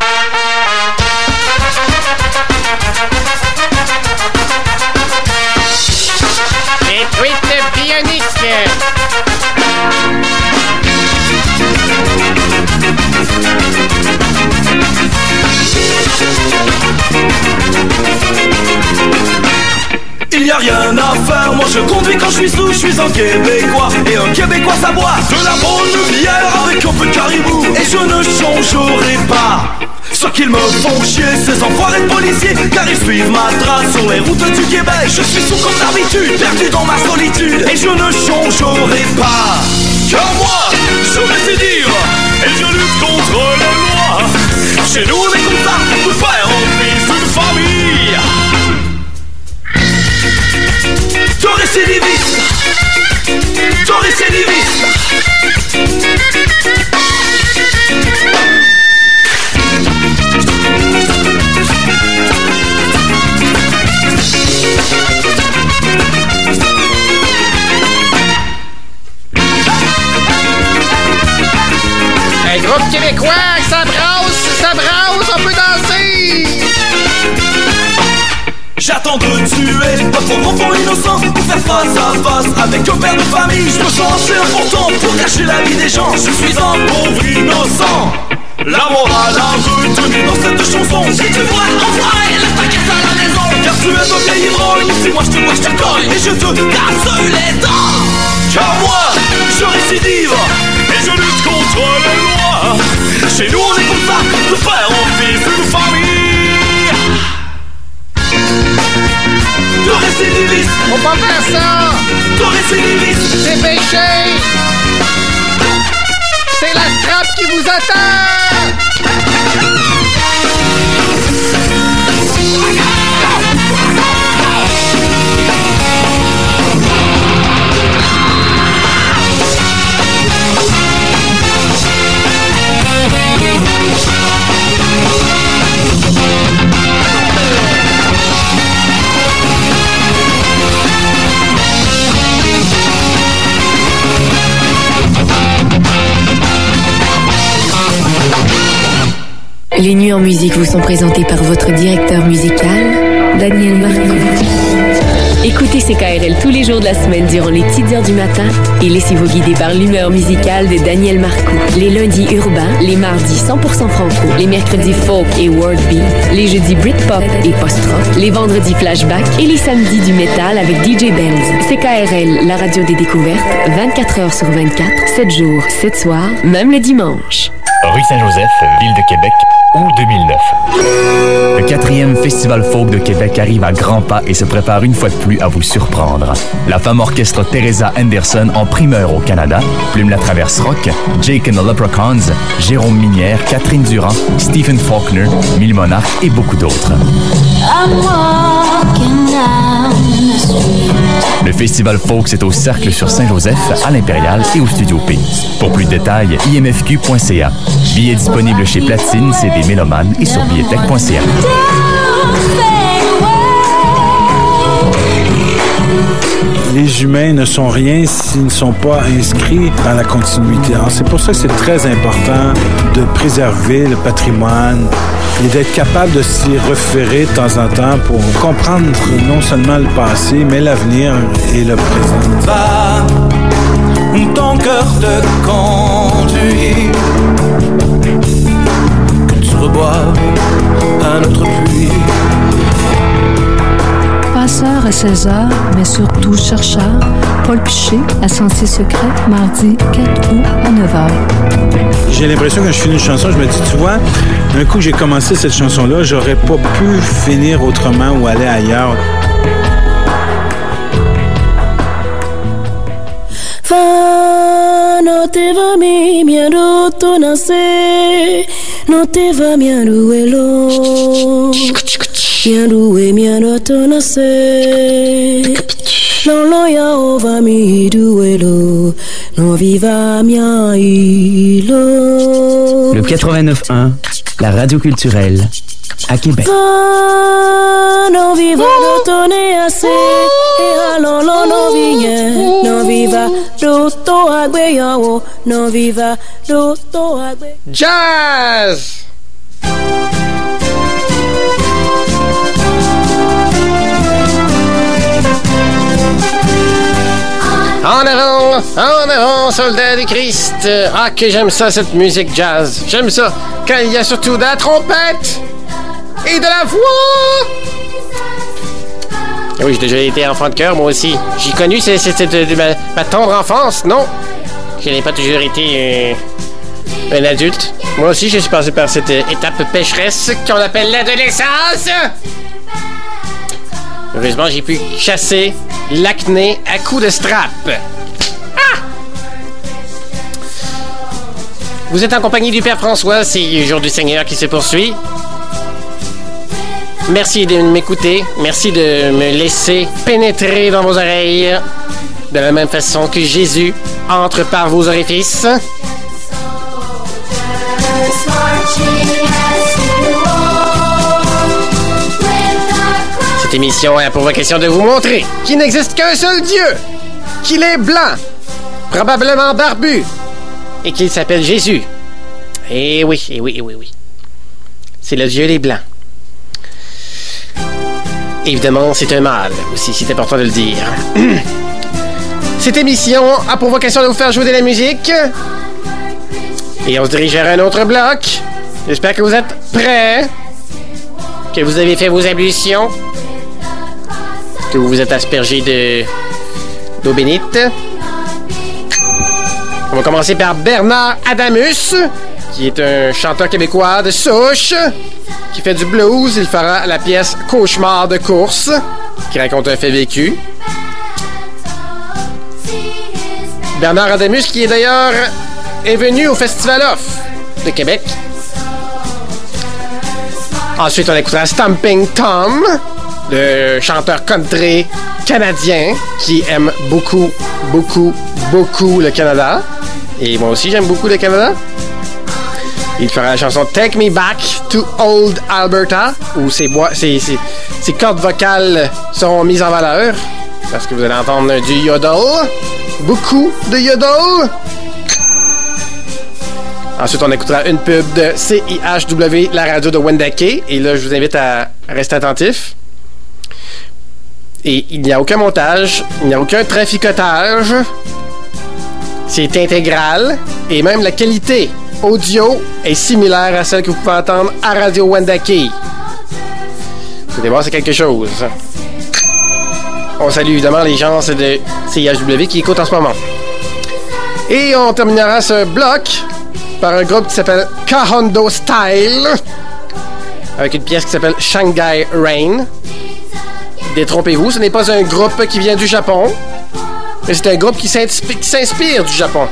Les tweets bioniques. Il y a rien à faire, moi je conduis quand je suis sous, je suis un Québécois. Et un Québécois ça boit de la bonne bière avec un peu de caribou. Et je ne changerai pas. Ce qu'ils me font chier, ces enfoirés de policiers, car ils suivent ma trace sur les routes du Québec. Je suis sous comme d'habitude, perdu dans ma solitude. Et je ne changerai pas. Car moi, je récidive et je lutte contre la loi. Chez nous on est comme ça, nous faire en fils d'une famille. T'es récidiviste, t'es récidiviste. Un groupe québécois, ça brasse, ça brasse, on peut danser. J'attends de tuer votre enfant innocent pour faire face à face avec un père de famille. Je me sens assez important pour cacher la vie des gens. Je suis un pauvre innocent. La morale a retenu dans cette chanson. Si tu vois envoie laisse ta caisse à la maison. Car tu es un vieil ivrogne. Si moi je te vois je te cogne et je te casse les dents. Car moi je récidive et je lutte contre la loi. Chez nous on est comme ça, de père en fils d'une famille. De récidiviste. Faut pas faire ça. De récidiviste. C'est péché. C'est la strap qui vous attend. Les nuits en musique vous sont présentées par votre directeur musical, Daniel Marcoux. Écoutez C K R L tous les jours de la semaine durant les petites heures du matin et laissez-vous guider par l'humeur musicale de Daniel Marcoux. Les lundis urbains, les mardis cent pour cent franco, les mercredis folk et world beat, les jeudis Britpop et post-rock, les vendredis flashback et les samedis du métal avec D J Benz. C K R L, la radio des découvertes, vingt-quatre heures sur vingt-quatre, sept jours, sept soirs, même le dimanche. Rue Saint-Joseph, Ville de Québec, août deux mille neuf. Le quatrième Festival Folk de Québec arrive à grands pas et se prépare une fois de plus à vous surprendre. La femme orchestre Teresa Anderson en primeur au Canada, Plume la Traverse Rock, Jake and the Leprechauns, Jérôme Minière, Catherine Durand, Stephen Faulkner, Mille Monarques et beaucoup d'autres. Le Festival Folk, c'est au Cercle sur Saint-Joseph, à l'Impérial et au Studio P. Pour plus de détails, i m f q point c a. Billets disponibles chez Platine, C D Mélomanes et sur billetech point c a. Les humains ne sont rien s'ils ne sont pas inscrits dans la continuité. Alors, c'est pour ça que c'est très important de préserver le patrimoine et d'être capable de s'y référer de temps en temps pour comprendre non seulement le passé, mais l'avenir et le présent. Va, ton cœur te conduit, que tu reboives un autre pluie. Passeur à seize heures, mais surtout chercheur, Paul Piché, à Sentier Secret, mardi quatre août à neuf heures. J'ai l'impression que je finis une chanson, je me dis, tu vois, un coup que j'ai commencé cette chanson-là, j'aurais pas pu finir autrement ou aller ailleurs. Fa no te va mi miaro to nase, no te va miaro elo. Miaro e miaro to nase, non lo ya ova mi duelo, no viva mia ilo. Le quatre-vingt-neuf un, la radio culturelle à Québec. Non viva do tone ase, e alon lo no vigne, non viva do to agbe yawo, non viva do to agbe. Jazz! En avant, en avant, soldat du Christ. Ah, que j'aime ça, cette musique jazz. J'aime ça, quand il y a surtout de la trompette et de la voix. Oui, j'ai déjà été enfant de cœur, moi aussi. J'ai connu c'est, c'est, c'est de, de ma, ma tendre enfance, non? Je n'ai pas toujours été euh, un adulte. Moi aussi, je suis passé par cette euh, étape pécheresse qu'on appelle l'adolescence. Heureusement, j'ai pu chasser l'acné à coups de strap. Ah! Vous êtes en compagnie du Père François, c'est le jour du Seigneur qui se poursuit. Merci de m'écouter, merci de me laisser pénétrer dans vos oreilles de la même façon que Jésus entre par vos orifices. Cette émission a pour vocation de vous montrer qu'il n'existe qu'un seul Dieu, qu'il est blanc, probablement barbu, et qu'il s'appelle Jésus. Eh oui, eh oui, eh oui, oui. C'est le Dieu des Blancs. Évidemment, c'est un mâle aussi, c'est important de le dire. Cette émission a pour vocation de vous faire jouer de la musique. Et on se dirige vers un autre bloc. J'espère que vous êtes prêts, que vous avez fait vos ablutions, que vous vous êtes aspergé de d'eau bénite. On va commencer par Bernard Adamus, qui est un chanteur québécois de souche, qui fait du blues. Il fera la pièce Cauchemar de course, qui raconte un fait vécu. Bernard Adamus, qui est d'ailleurs est venu au Festival Off de Québec. Ensuite, on écoutera Stamping Tom, le chanteur country canadien qui aime beaucoup, beaucoup, beaucoup le Canada. Et moi aussi, j'aime beaucoup le Canada. Il fera la chanson Take Me Back to Old Alberta, où ses, bois, ses, ses, ses cordes vocales seront mises en valeur, parce que vous allez entendre du yodel. Beaucoup de yodel. Ensuite, on écoutera une pub de C I H W, la radio de Wendake. Et là, je vous invite à rester attentif. Et il n'y a aucun montage, il n'y a aucun traficotage. C'est intégral. Et même la qualité audio est similaire à celle que vous pouvez entendre à Radio Wendake. Vous allez voir, c'est quelque chose. On salue évidemment les gens de C I H W qui écoutent en ce moment. Et on terminera ce bloc par un groupe qui s'appelle Kahondo Style, avec une pièce qui s'appelle Shanghai Rain. Détrompez-vous, ce n'est pas un groupe qui vient du Japon, mais c'est un groupe qui s'inspire, qui s'inspire du Japon.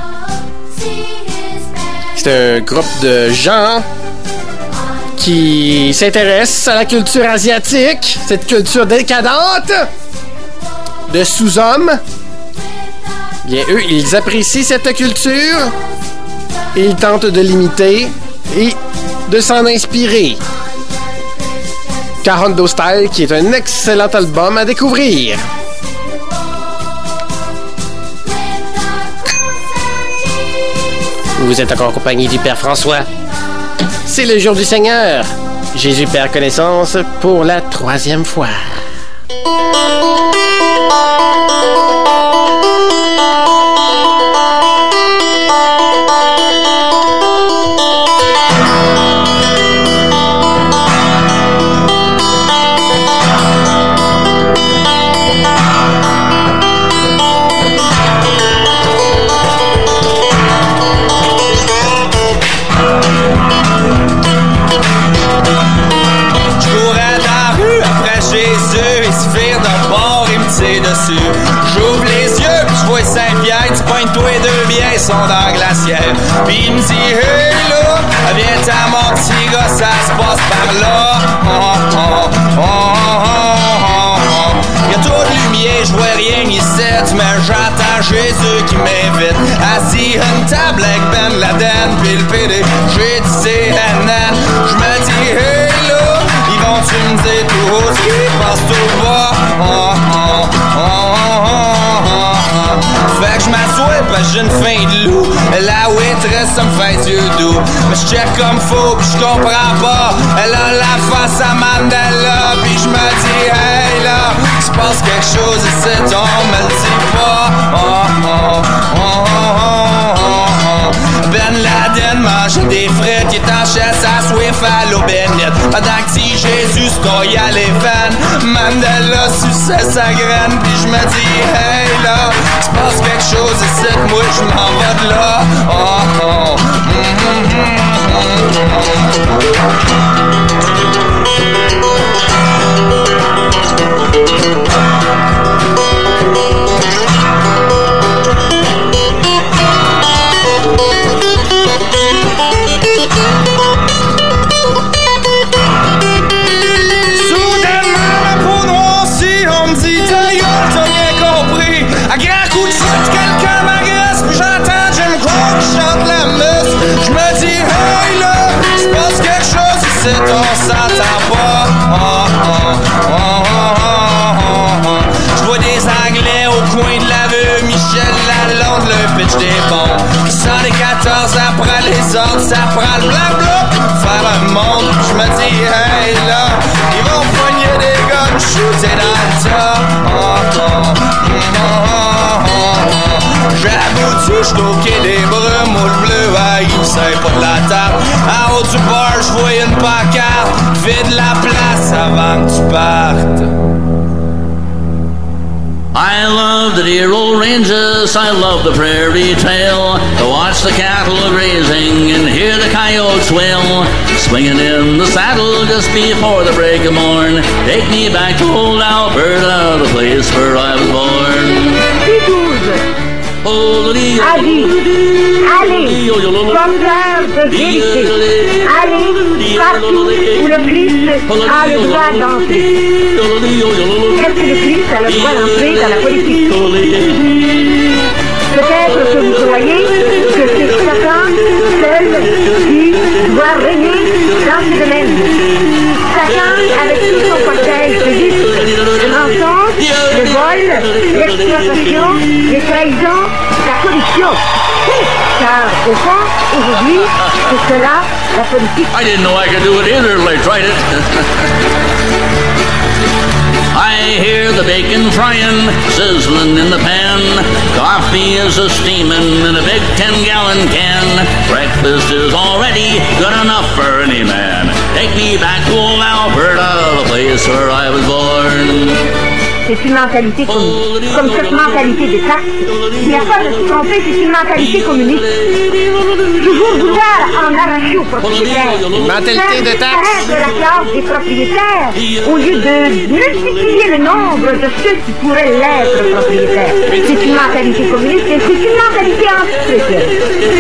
C'est un groupe de gens qui s'intéressent à la culture asiatique, cette culture décadente de sous-hommes. Bien, eux, ils apprécient cette culture et ils tentent de l'imiter et de s'en inspirer. Kahondo Style, qui est un excellent album à découvrir. Vous êtes encore en compagnie du Père François. C'est le jour du Seigneur. Jésus perd connaissance pour la troisième fois. J'ouvre les yeux, pis j'vois Saint-Pierre, tu pognes toi et deux biens, sont dans la glacière. Pis il me dit, hey là, viens t'à mon petit gars, ça se passe par là. Oh, oh, oh, oh, oh, oh. Y'a trop de lumière, j'vois rien ici, mais j'attends Jésus qui m'invite. Assis une table avec Ben Laden, pis le P D G dit c'est Hanan. J'me dis, hey là, ils vont-tu me dire tout haut ce qui passe tout bas? Oh, oh, oh, oh, oh, oh. Fait que j'm'assois parce que j'ai une faim de loup. La waitress, ça me fait Dieu doux. Mais j'check comme faux pis j'comprends pas. Elle a la face à Mandela. Pis j'me dis, hey là, il se passe quelque chose ici, on me le dit pas. Oh, oh, oh, oh, oh, oh. Ben Laden mangeait des frites, il est en chaise à Swift à l'eau bénite. Pendant que si Jésus se toille à les fans, Mandela suçait sa graine. Pis j'me dis, hey là, il se passe quelque chose ici, moi j'm'en vais de là. Oh, oh, mm, mm, on s'entend pas. Oh, oh, oh, oh, oh, oh. J'vois des Anglais au coin de la rue, Michel Lalonde, le pitch des bombes. cent quatorze après les ordres, ça prend le blabla pour faire un monde. J'me dis, hey là, ils vont poigner des guns, shooter dans le tas. Oh, oh, oh, oh, oh. J'aboutis, j'suis au quai des brumes, ou le bleu, ah, il me sert pas de la table. En haut du bar, j'vois une pancarte, vide la place avant que tu partes. I love the dear old ranges, I love the prairie trail, to watch the cattle grazing and hear the coyotes wail. Swinging in the saddle just before the break of morn, take me back to old Alberta, the place where I was born. Avis, allez, comme l'heure de vérité, allez partout où le Christ a le droit d'entrer. Est-ce que le Christ a le droit d'entrer dans la politique? Peut-être que vous croyez que c'est Satan seul qui doit régner dans ce domaine. Satan, avec tout son cortège de vices, le mensonge, le vol, l'exploitation, les trahisons, la corruption. Car, au fond, aujourd'hui, c'est cela, la politique. I didn't know I could do it either until I tried it. I hear the bacon frying, sizzling in the pan. Coffee is a steaming in a big ten-gallon can. Breakfast is already good enough for any man. Take me back to old Alberta, the place where I was born. c'est une mentalité communiste. Comme cette mentalité des taxes, il n'y a pas de se tromper, c'est une mentalité communiste. Toujours vouloir en arracher aux propriétaires. Une mentalité de taxes. de la classe des propriétaires, au lieu de multiplier le nombre de ceux qui pourraient l'être propriétaires. C'est une mentalité communiste et c'est une mentalité anti-chrétienne.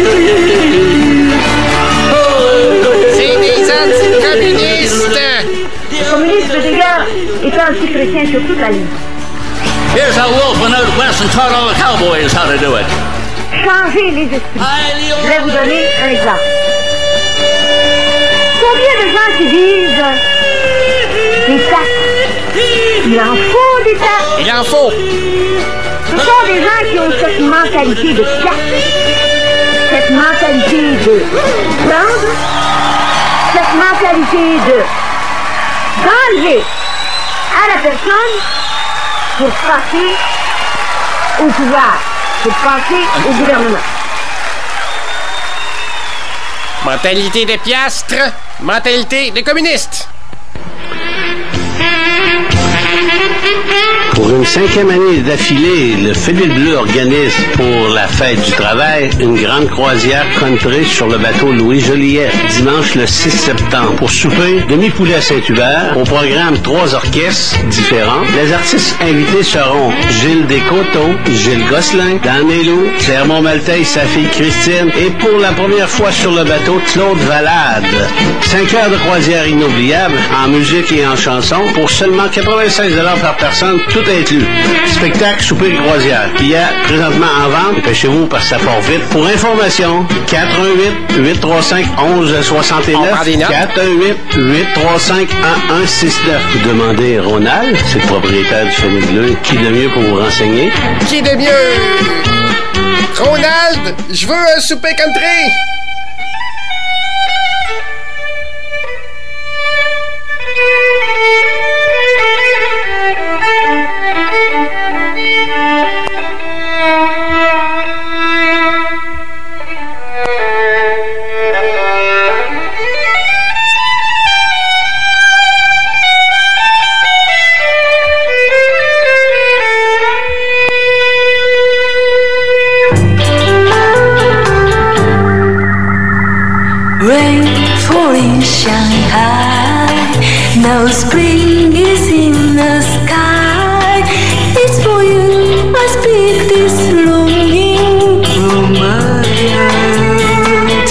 C'est des anticommunistes! Le communisme, d'ailleurs, est anti-chrétien sur toute la ligne. Here's how Wolf went out west and taught all the cowboys how to do it. Changer les esprits. Je vais vous donner un exemple. Combien de gens qui disent des taxes? Il en faut des taxes. Il en faut. Ce sont des gens qui ont cette mentalité de taxe, cette mentalité de prendre, cette mentalité de d'enlever à la personne pour passer au pouvoir, pour passer au gouvernement. Mentalité des piastres, mentalité des communistes. Pour une cinquième année d'affilée, le Philippe Bleu organise pour la fête du travail une grande croisière country sur le bateau Louis Joliet, dimanche le six septembre. Pour souper, demi-poulet à Saint-Hubert, au programme trois orchestres différents. Les artistes invités seront Gilles Descoteaux, Gilles Gosselin, Dan Mélou, Claire Montmaltais, sa fille Christine, et pour la première fois sur le bateau, Claude Valade. Cinq heures de croisière inoubliable, en musique et en chanson, pour seulement quatre-vingt-seize dollars par personne, tout inclus. Spectacle, souper et croisière. Billets présentement en vente. Dépêchez-vous parce que ça part vite. Pour information, quatre un huit, huit trois cinq, onze soixante neuf. quatre un huit, huit trois cinq, un un six neuf. Vous demandez Ronald, c'est le propriétaire du Philippe Bleu. Qui de mieux pour vous renseigner? Qui de mieux? Ronald, je veux un souper country. Now spring is in the sky. It's for you I speak this longing from my heart.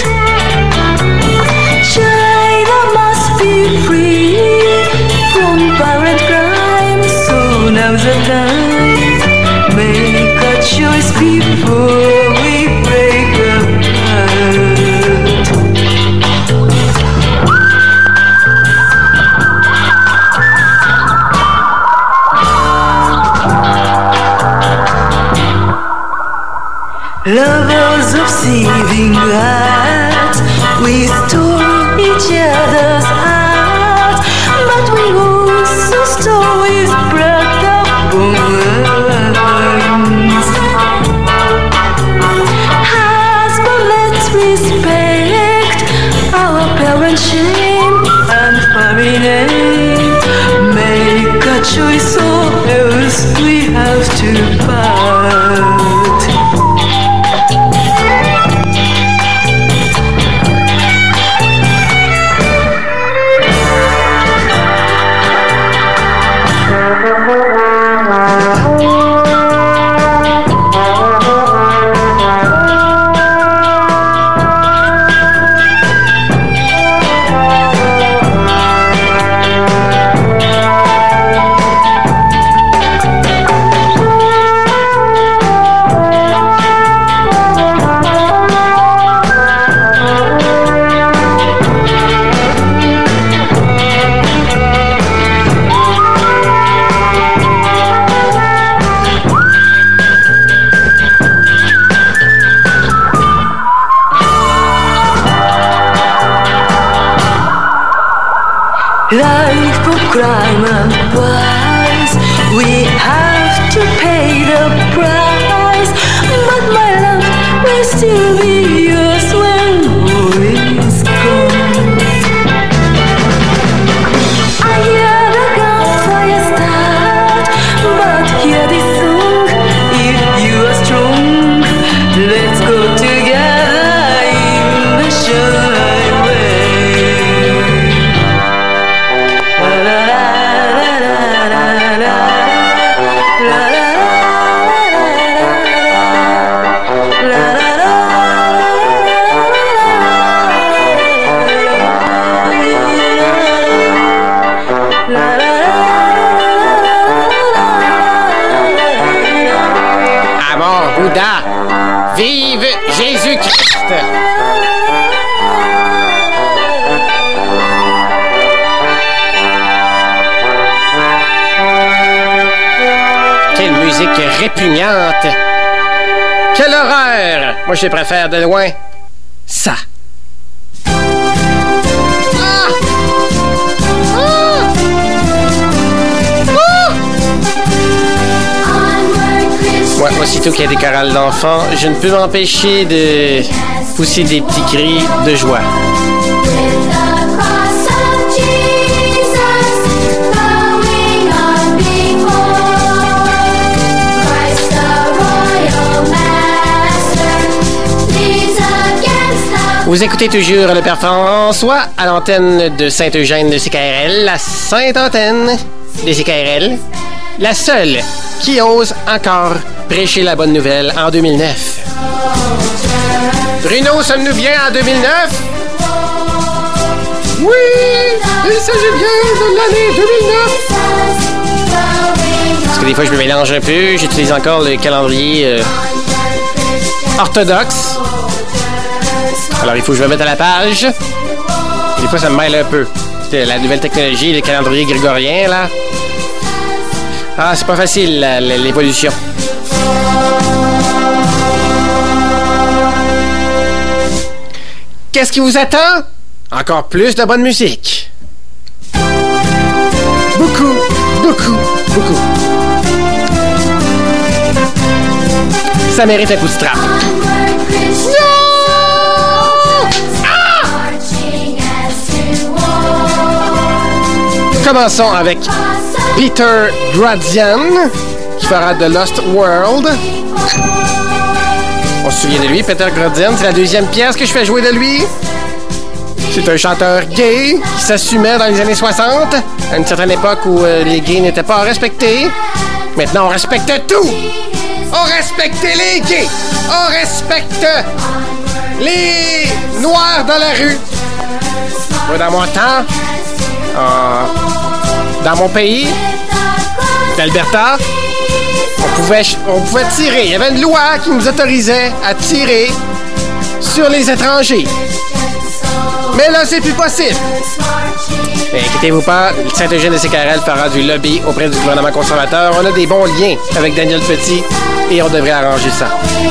China must be free from pirate crime. So now's the time. Make a choice before we break apart. Lovers of saving hearts, we stole each other's hearts, but we also stole his broken bones. Husband, let's respect our parents' shame and family name. Make a choice or else we have to part. Linda. Vive Jésus-Christ! Quelle musique répugnante! Quelle horreur! Moi, je préfère de loin ça. Ah! Ah! Ah! Moi, aussitôt qu'il y a des chorales d'enfants, je ne peux m'empêcher de pousser des petits cris de joie. Vous écoutez toujours le Père François à l'antenne de Saint-Eugène de C K R L, la sainte antenne de C K R L, la seule qui ose encore prêcher la bonne nouvelle en deux mille neuf. Bruno, sommes-nous bien en deux mille neuf? Oui, il s'agit bien de l'année deux mille neuf. Parce que des fois, je me mélange un peu, j'utilise encore le calendrier euh, orthodoxe. Alors, il faut que je me mette à la page. Des fois, ça me mêle un peu. C'est la nouvelle technologie, le calendrier grégorien, là. Ah, c'est pas facile, la, la, l'évolution. Qu'est-ce qui vous attend? Encore plus de bonne musique. Beaucoup, beaucoup, beaucoup. Ça mérite un coup de strap. Commençons avec Peter Gradian, qui fera The Lost World. On se souvient de lui, Peter Gradian. C'est la deuxième pièce que je fais jouer de lui. C'est un chanteur gay qui s'assumait dans les années soixante, à une certaine époque où euh, les gays n'étaient pas respectés. Maintenant, on respecte tout. On respecte les gays. On respecte les noirs dans la rue. Moi, dans mon temps, euh, dans mon pays, l'Alberta, on pouvait, on pouvait tirer. Il y avait une loi qui nous autorisait à tirer sur les étrangers. Mais là, c'est plus possible. Mais inquiétez-vous pas, Saint-Eugène de C K R L fera du lobby auprès du gouvernement conservateur. On a des bons liens avec Daniel Petit et on devrait arranger ça.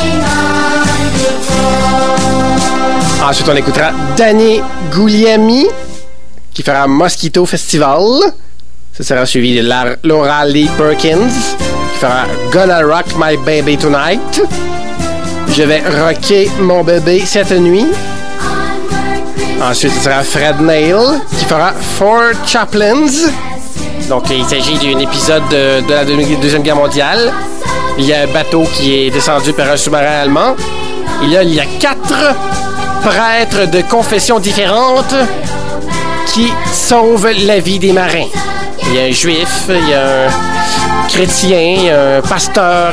Ensuite, on écoutera Danny Guglielmi qui fera Mosquito Festival. Ça sera suivi de la Laura Lee Perkins qui fera Gonna Rock My Baby Tonight. Je vais rocker mon bébé cette nuit. Ensuite, ce sera Fred Neil qui fera Four Chaplains. Donc, il s'agit d'un épisode de, de la Deuxième Guerre mondiale. Il y a un bateau qui est descendu par un sous-marin allemand. Il y a, il y a quatre prêtres de confessions différentes qui sauvent la vie des marins. Il y a un juif, il y a un chrétien, il y a un pasteur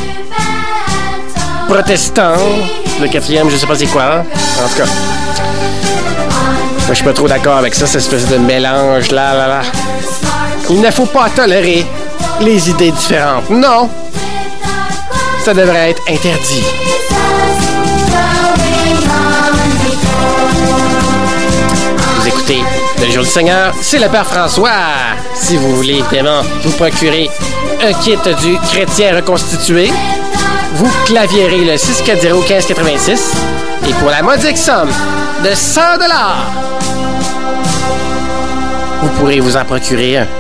protestant. Le quatrième, je sais pas c'est quoi. En tout cas, moi, je suis pas trop d'accord avec ça, cette espèce de mélange là, là, là. Il ne faut pas tolérer les idées différentes. Non! Ça devrait être interdit. Vous écoutez Le Jour du Seigneur, c'est le Père François. Si vous voulez évidemment vous procurer un kit du chrétien reconstitué, vous clavierez le six quatre zéro quinze quatre-vingt-six et pour la modique somme de cent dollars, vous pourrez vous en procurer un.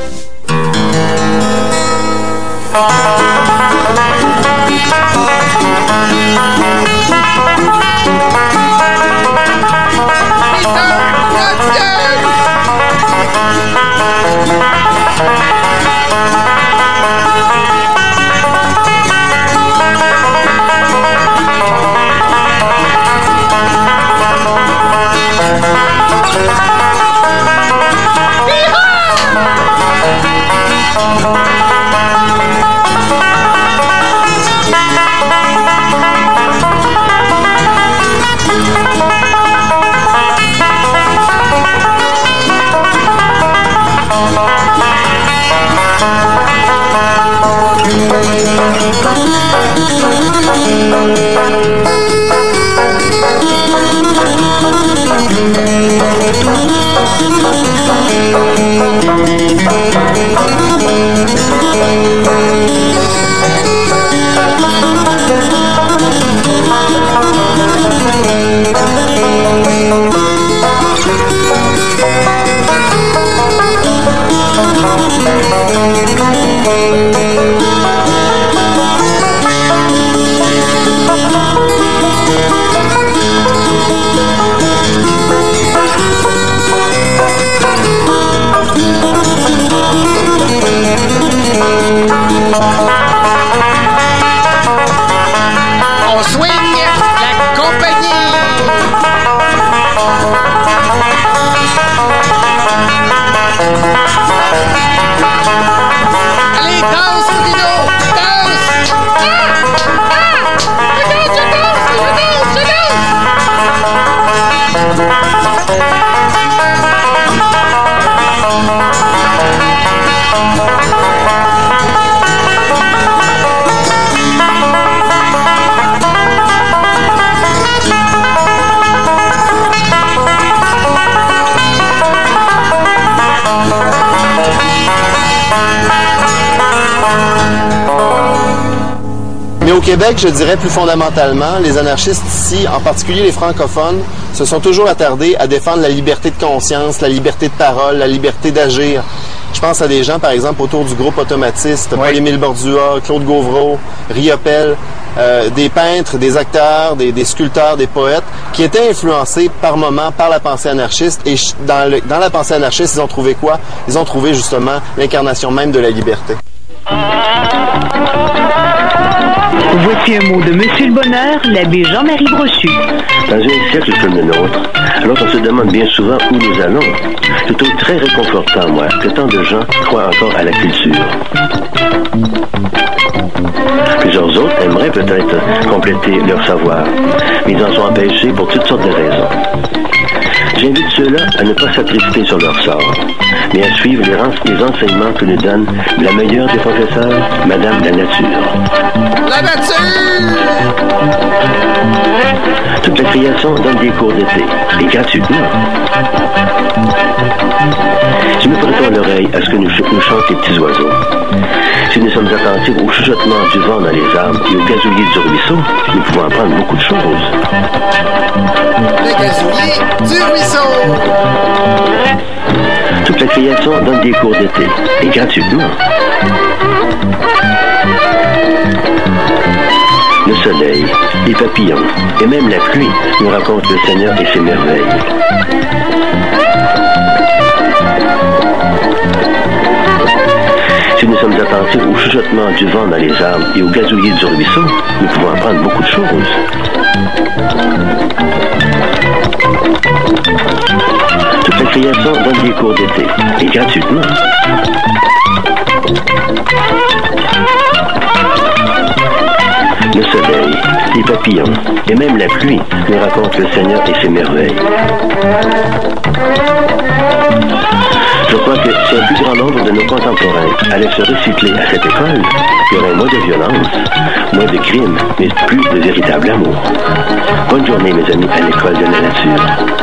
Mais au Québec, je dirais plus fondamentalement, les anarchistes ici, en particulier les francophones, se sont toujours attardés à défendre la liberté de conscience, la liberté de parole, la liberté d'agir. Je pense à des gens, par exemple, autour du groupe automatiste, oui. Paul-Émile Bordua, Claude Gauvreau, Riopelle, euh, des peintres, des acteurs, des, des sculpteurs, des poètes, qui étaient influencés par moments par la pensée anarchiste. Et dans, le, dans la pensée anarchiste, ils ont trouvé quoi? Ils ont trouvé justement l'incarnation même de la liberté. Voici un mot de Monsieur le Bonheur, l'abbé Jean-Marie Brochu. Dans un siècle comme le nôtre, alors qu'on se demande bien souvent où nous allons, je trouve très réconfortant, moi, que tant de gens croient encore à la culture. Plusieurs autres aimeraient peut-être compléter leur savoir, mais ils en sont empêchés pour toutes sortes de raisons. J'invite ceux-là à ne pas s'attrister sur leur sort, mais à suivre les, ren- les enseignements que nous donne la meilleure des professeurs, Madame la Nature. La nature! Toute la création donne des cours d'été, et gratuitement. Si nous prêtons l'oreille à ce que nous, ch- nous chantent les petits oiseaux, si nous sommes attentifs au chuchotement du vent dans les arbres et au gazouillis du ruisseau, nous pouvons apprendre beaucoup de choses. Le gazouillis du ruisseau! Toute la création donne des cours d'été, et gratuitement. Le soleil, les papillons, et même la pluie nous racontent le Seigneur et ses merveilles. Si nous sommes attentifs au chuchotement du vent dans les arbres et au gazouillis du ruisseau, nous pouvons apprendre beaucoup de choses. Toute la création donne des cours d'été, et gratuitement. Le soleil, les papillons, et même la pluie nous racontent le Seigneur et ses merveilles. Je crois que si un plus grand nombre de nos contemporains allaient se recycler à cette école, il y aurait moins de violence, moins de crimes, mais plus de véritable amour. Bonne journée, mes amis, à l'école de la nature.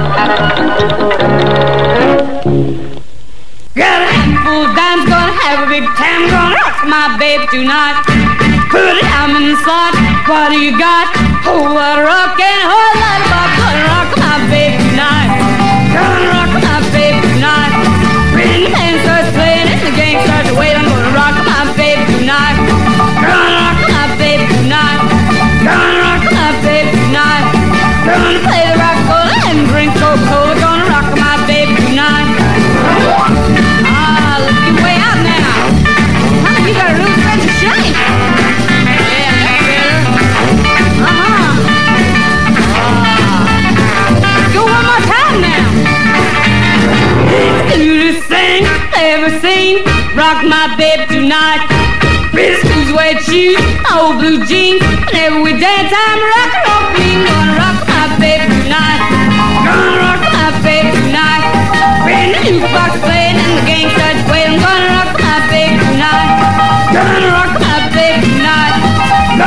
Got a handful of dimes, gonna have a big time, gonna rock my baby tonight. Put a diamond slot, what do you got? Oh, what a rock and a whole lot of bop. Gonna rock my baby tonight. Gonna rock my baby tonight. When the band starts playing and the gang starts to wait, I'm gonna rock my baby tonight. Gonna rock my baby tonight. Gonna rock my baby tonight. Gonna play the rock cola and drink Coca-Cola. Gonna rock my baby tonight. Ah, looking way out now. Honey, you got a real stretch of shape. Yeah, that's better. Uh-huh. Ah. Go one more time now. Cutest thing I ever seen. Rock my baby tonight. Pretty smooth suede shoes, old blue jeans. Whenever we dance, I'm rock and roll queen. Gonna rock my baby tonight. Gonna rock my baby tonight. When the jukebox playing and the gang starts playing, I'm gonna rock my baby tonight. Gonna rock my baby tonight.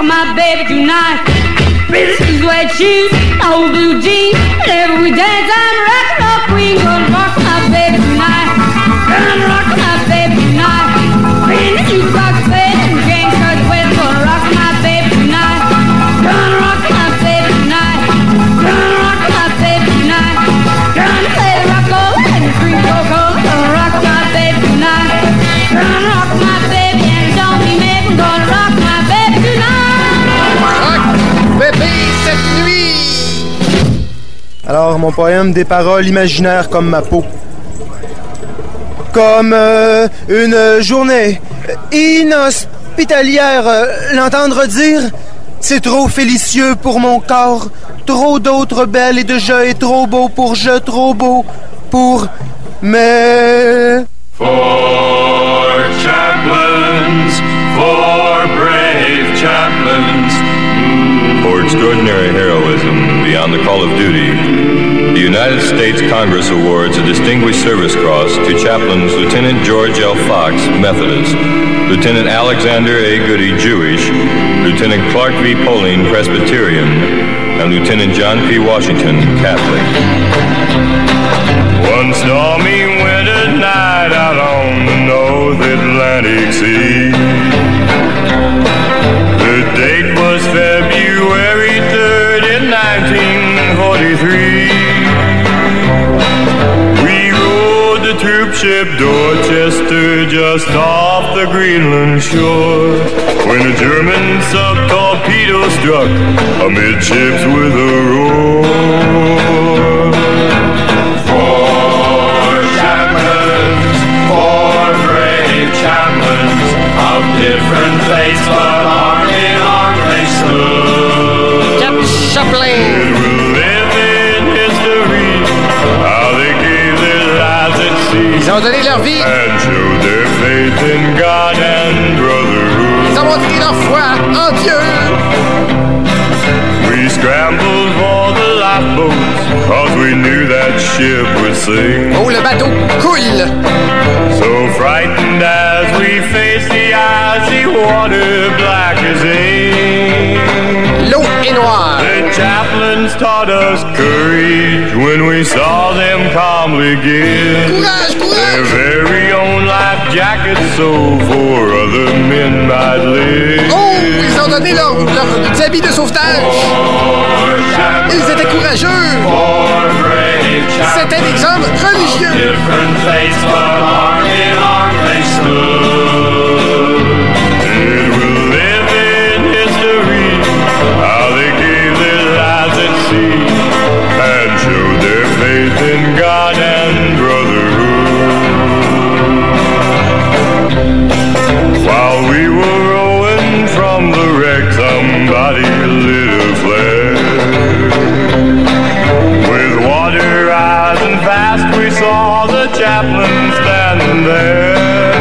my baby tonight. Pretty sweat shoes, no blue jeans, and every dance I'm rockin' up queen. Gonna rock my baby tonight. Gonna rock my baby tonight. Pretty shoes, socks, bed, and gang shirts, wet. Gonna rock my baby tonight. Gonna rock my baby tonight. Gonna rock my baby tonight. Gonna play the rock all and drink cocoa. Gonna rock my baby tonight. Gonna rock my baby and don't be mad. I'm gonna rock my baby tonight. Rock bébé cette nuit. Alors, mon poème, des paroles imaginaires comme ma peau. Comme euh, une journée inhospitalière, euh, l'entendre dire, c'est trop félicieux pour mon corps, trop d'autres belles et de je est trop beau pour je, trop beau pour mais... For chaplains, for brave chaplains, for extraordinary heroism beyond the call of duty, the United States Congress awards a Distinguished Service Cross to chaplains Lieutenant George L. Fox, Methodist, Lieutenant Alexander A. Goody, Jewish, Lieutenant Clark V. Poling, Presbyterian, and Lieutenant John P. Washington, Catholic. One stormy winter night out on the North Atlantic Sea, the date was February third in nineteen forty-three. We rode the troop ship Dorchester just off the Greenland shore, when a German sub-torpedo struck amidships with a roar. Different face, but arm in arm they stood. Cap Chaplin. It will live in history how they gave their lives at sea. Ils ont donné leur vie. And showed their faith in God and brotherhood. Ils ont montré leur foi en Dieu. We scrambled for the lifeboats, cause we knew that ship would sink. Oh, le bateau coule. So frightened as we faced the icy water, black as ink. L'eau est noire. The chaplains taught us courage when we saw them calmly give courage, courage. their very own life jackets, so four other men might live. Oh, ils ont donné leurs leur habits de sauvetage. Ils étaient courageux. C'étaient des hommes religieux. It will live in history how they gave their lives at sea and showed their faith in God and brotherhood. While we were rowing from the wreck, somebody lit a flare. With water rising fast, we saw the chaplain standing there.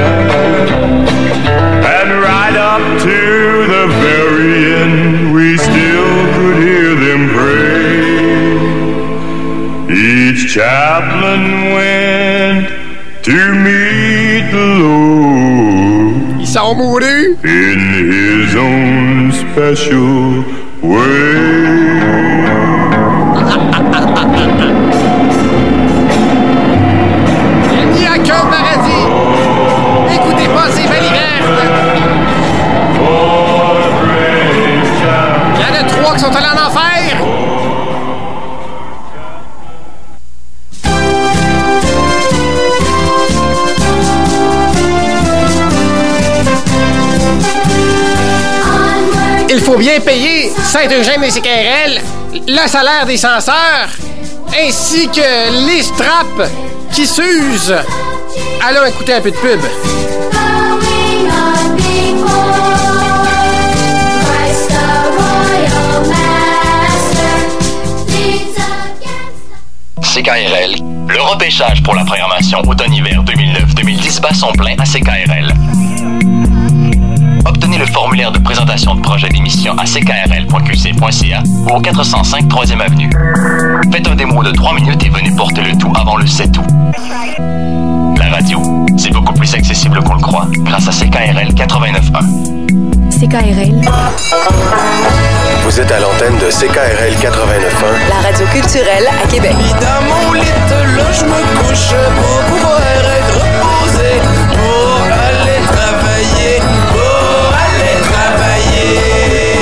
And right up to the very end, we still could hear them pray. Each chaplain went to meet the Lord. Ils sont mourus. In his own special way. Il n'y a qu'un paradis. Écoutez pas ces balivernes. Il y en a trois qui sont allés en enfer. Il faut bien payer Saint-Eugène et C K R L le salaire des censeurs, ainsi que les straps qui s'usent. Allons écouter un peu de pub. C K R L, le repêchage pour la programmation automne-hiver deux mille neuf deux mille dix bat son plein à C K R L. Obtenez le formulaire de présentation de projet d'émission à c k r l point q c point c a ou au quatre cent cinq troisième avenue. Faites un démo de trois minutes et venez porter le tout avant le sept août. La radio, c'est beaucoup plus accessible qu'on le croit grâce à C K R L quatre-vingt-neuf point un. C K R L. Vous êtes à l'antenne de C K R L quatre-vingt-neuf point un. La radio culturelle à Québec. Dans mon lit, là, je me couche pour pouvoir être reposé, pour aller travailler, pour aller travailler.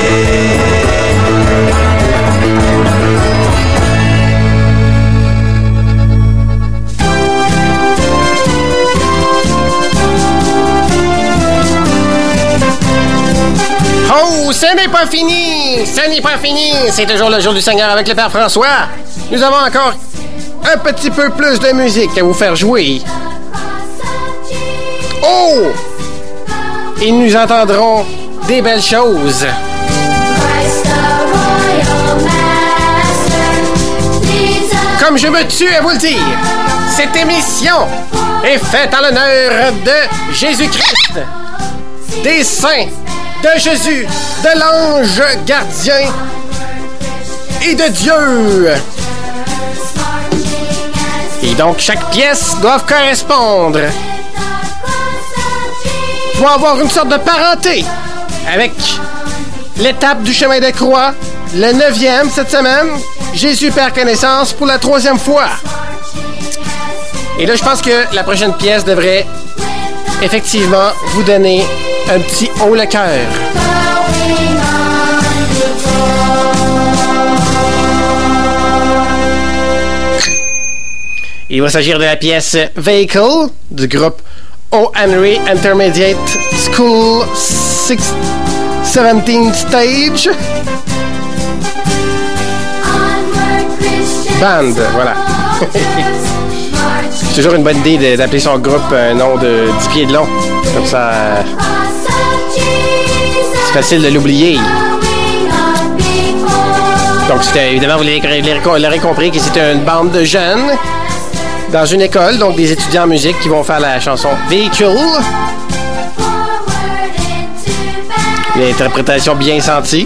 Oh, ce n'est pas fini! Ce n'est pas fini! C'est toujours le jour du Seigneur avec le Père François. Nous avons encore un petit peu plus de musique à vous faire jouer. Oh! Et nous entendrons des belles choses. Comme je me tue à vous le dire, cette émission est faite en l'honneur de Jésus-Christ, des saints, de Jésus, de l'ange gardien et de Dieu. Et donc, chaque pièce doit correspondre, doit avoir une sorte de parenté avec l'étape du chemin de croix, le neuvième cette semaine, Jésus perd connaissance pour la troisième fois. Et là, je pense que la prochaine pièce devrait effectivement vous donner un petit haut le cœur. Il va s'agir de la pièce Vehicle du groupe O. Henry Intermediate School dix-sept Stage Band, voilà. C'est toujours une bonne idée d'appeler son groupe un nom de dix pieds de long. Comme ça, c'est facile de l'oublier. Donc, c'était, évidemment, vous l'aurez compris que c'était une bande de jeunes dans une école, donc des étudiants en musique qui vont faire la chanson Véhicule. Une interprétation bien sentie.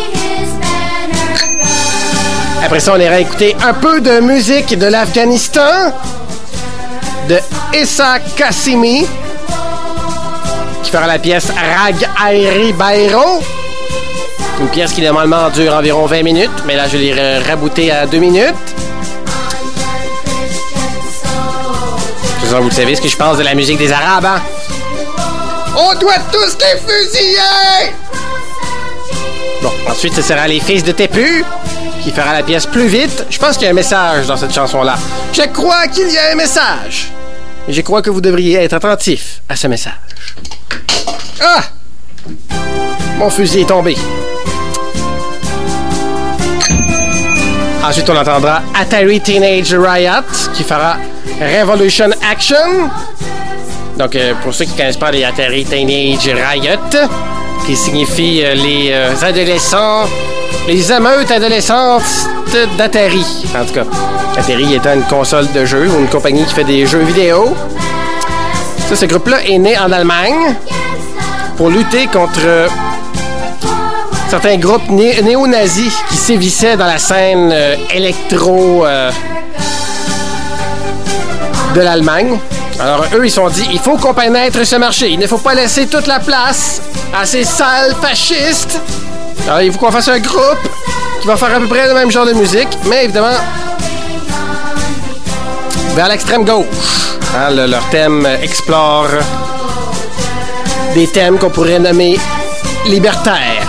Après ça, on ira écouter un peu de musique de l'Afghanistan de Issa Qassimi qui fera la pièce Rag Airi Bairo. Une pièce qui normalement dure environ vingt minutes, mais là je l'ai rabouté à deux minutes. Vous le savez ce que je pense de la musique des Arabes, hein? On doit tous les fusiller! Bon, ensuite ce sera les Fils de Tépu qui fera la pièce plus vite. Je pense qu'il y a un message dans cette chanson-là. Je crois qu'il y a un message. Et je crois que vous devriez être attentif à ce message. Ah! Mon fusil est tombé. Ensuite, on entendra Atari Teenage Riot qui fera Revolution Action. Donc, euh, pour ceux qui ne connaissent pas les Atari Teenage Riot, qui signifie euh, les euh, adolescents, les émeutes adolescentes d'Atari. En tout cas, Atari étant une console de jeu ou une compagnie qui fait des jeux vidéo. Ça, ce groupe-là est né en Allemagne pour lutter contre euh, certains groupes né- néo-nazis qui sévissaient dans la scène euh, électro euh, de l'Allemagne. Alors, eux, ils se sont dit, il faut qu'on pénètre ce marché. Il ne faut pas laisser toute la place à ces sales fascistes. Alors, il faut qu'on fasse un groupe qui va faire à peu près le même genre de musique, mais évidemment, vers l'extrême gauche. Hein, le, leur thème explore des thèmes qu'on pourrait nommer libertaires.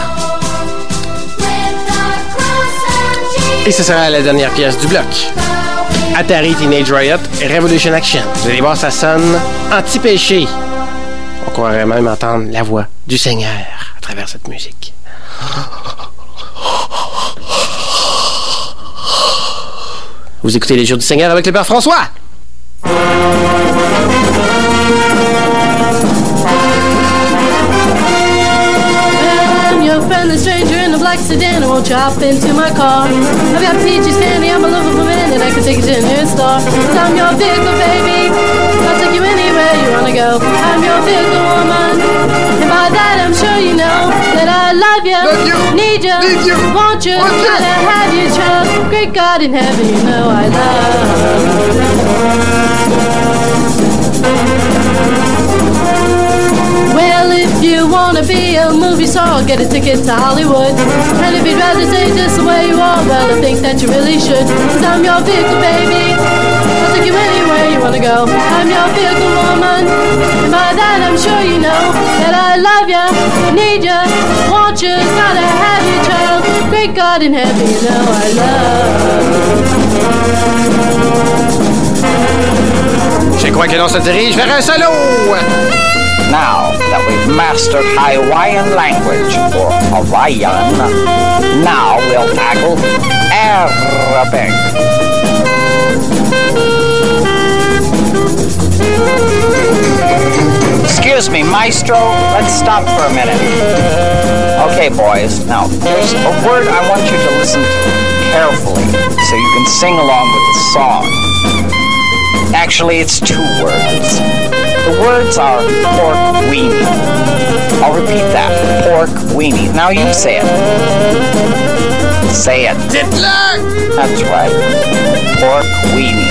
Et ce sera la dernière pièce du bloc. Atari Teenage Riot, Revolution Action. Vous allez voir, ça sonne anti-péché. On croirait même entendre la voix du Seigneur à travers cette musique. Vous écoutez Les Jours du Seigneur avec le Père François. Black sedan, won't you hop into my car? I've got peaches, candy, I'm a lovable man, and I can take you to a new star. Cause I'm your vehicle, baby. I'll take you anywhere you wanna go. I'm your vehicle, woman. And by that I'm sure you know that I love you, love you. Need, you. need you, want you, want gotta you. Have you, child. Great God in heaven, you know I love you. Well, if you wanna be a movie star, get a ticket to Hollywood. And if you'd rather stay just the way you are, well, I think that you really should. Cause I'm your vehicle, baby. I'll take you anywhere you wanna go. I'm your vehicle, woman. And by that I'm sure you know that I love ya, need ya, want ya, gotta have you, child. Great God in heaven, you know I love. Je crois que l'on se dirige vers un solo. Now that we've mastered Hawaiian language, or Hawaiian, now we'll tackle Arabic. Excuse me, maestro, let's stop for a minute. Okay, boys, now there's a word I want you to listen to carefully so you can sing along with the song. Actually, it's two words. The words are pork weenie. I'll repeat that. Pork weenie. Now you say it. Say it. Diddler! That's right. Pork weenie.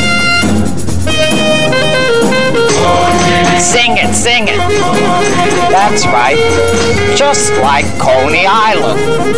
Sing it, sing it. That's right. Just like Coney Island.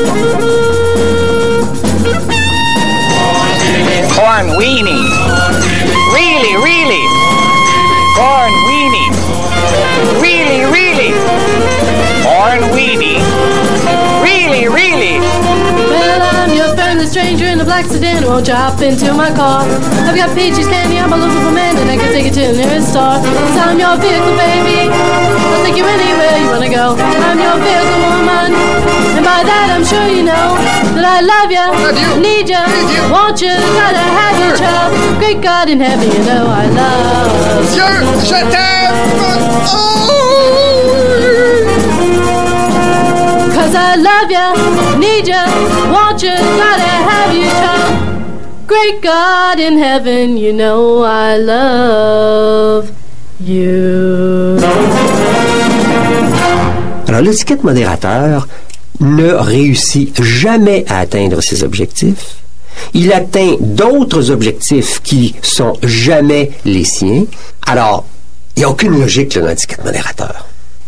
Corn weenie. Really, really. Corn weenie. Really, really. Corn weenie. Really, really. Well, I'm your friendly stranger in a black sedan. Won't you hop into my car? I've got peaches, candy, I'm a local man, and I can take you to the nearest store. Cause I'm your vehicle, baby. I'll take you anywhere you wanna go. I'm your vehicle, woman. And by that I'm sure you know that I love ya, you. need ya, you. want ya, gotta have you, child. Great God in heaven, you know I love. Dieu, je t'aime. Oh. Cause I love ya, need ya, want ya, gotta have you, child. Great God in heaven, you know I love you. Alors, l'étiquette modérateur ne réussit jamais à atteindre ses objectifs. Il atteint d'autres objectifs qui sont jamais les siens. Alors, il n'y a aucune logique là, dans l'étiquette modérateur.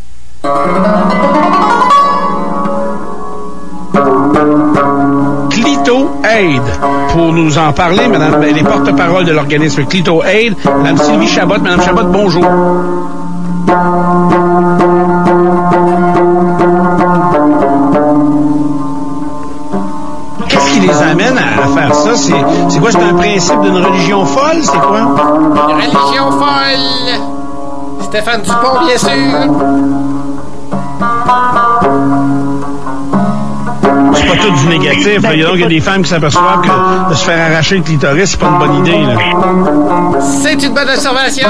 Clito Aid. Pour nous en parler, madame, les porte-paroles de l'organisme Clito Aid, madame Sylvie Chabot. Madame Chabot, bonjour. Qu'est-ce qui les amène à, à faire ça? C'est, c'est quoi? C'est un principe d'une religion folle? C'est quoi? Une religion folle! Stéphane Dupont, bien sûr! C'est pas tout du négatif. Là. Il y a donc il y a des femmes qui s'aperçoivent que de se faire arracher le clitoris, c'est pas une bonne idée. Là. C'est une bonne observation!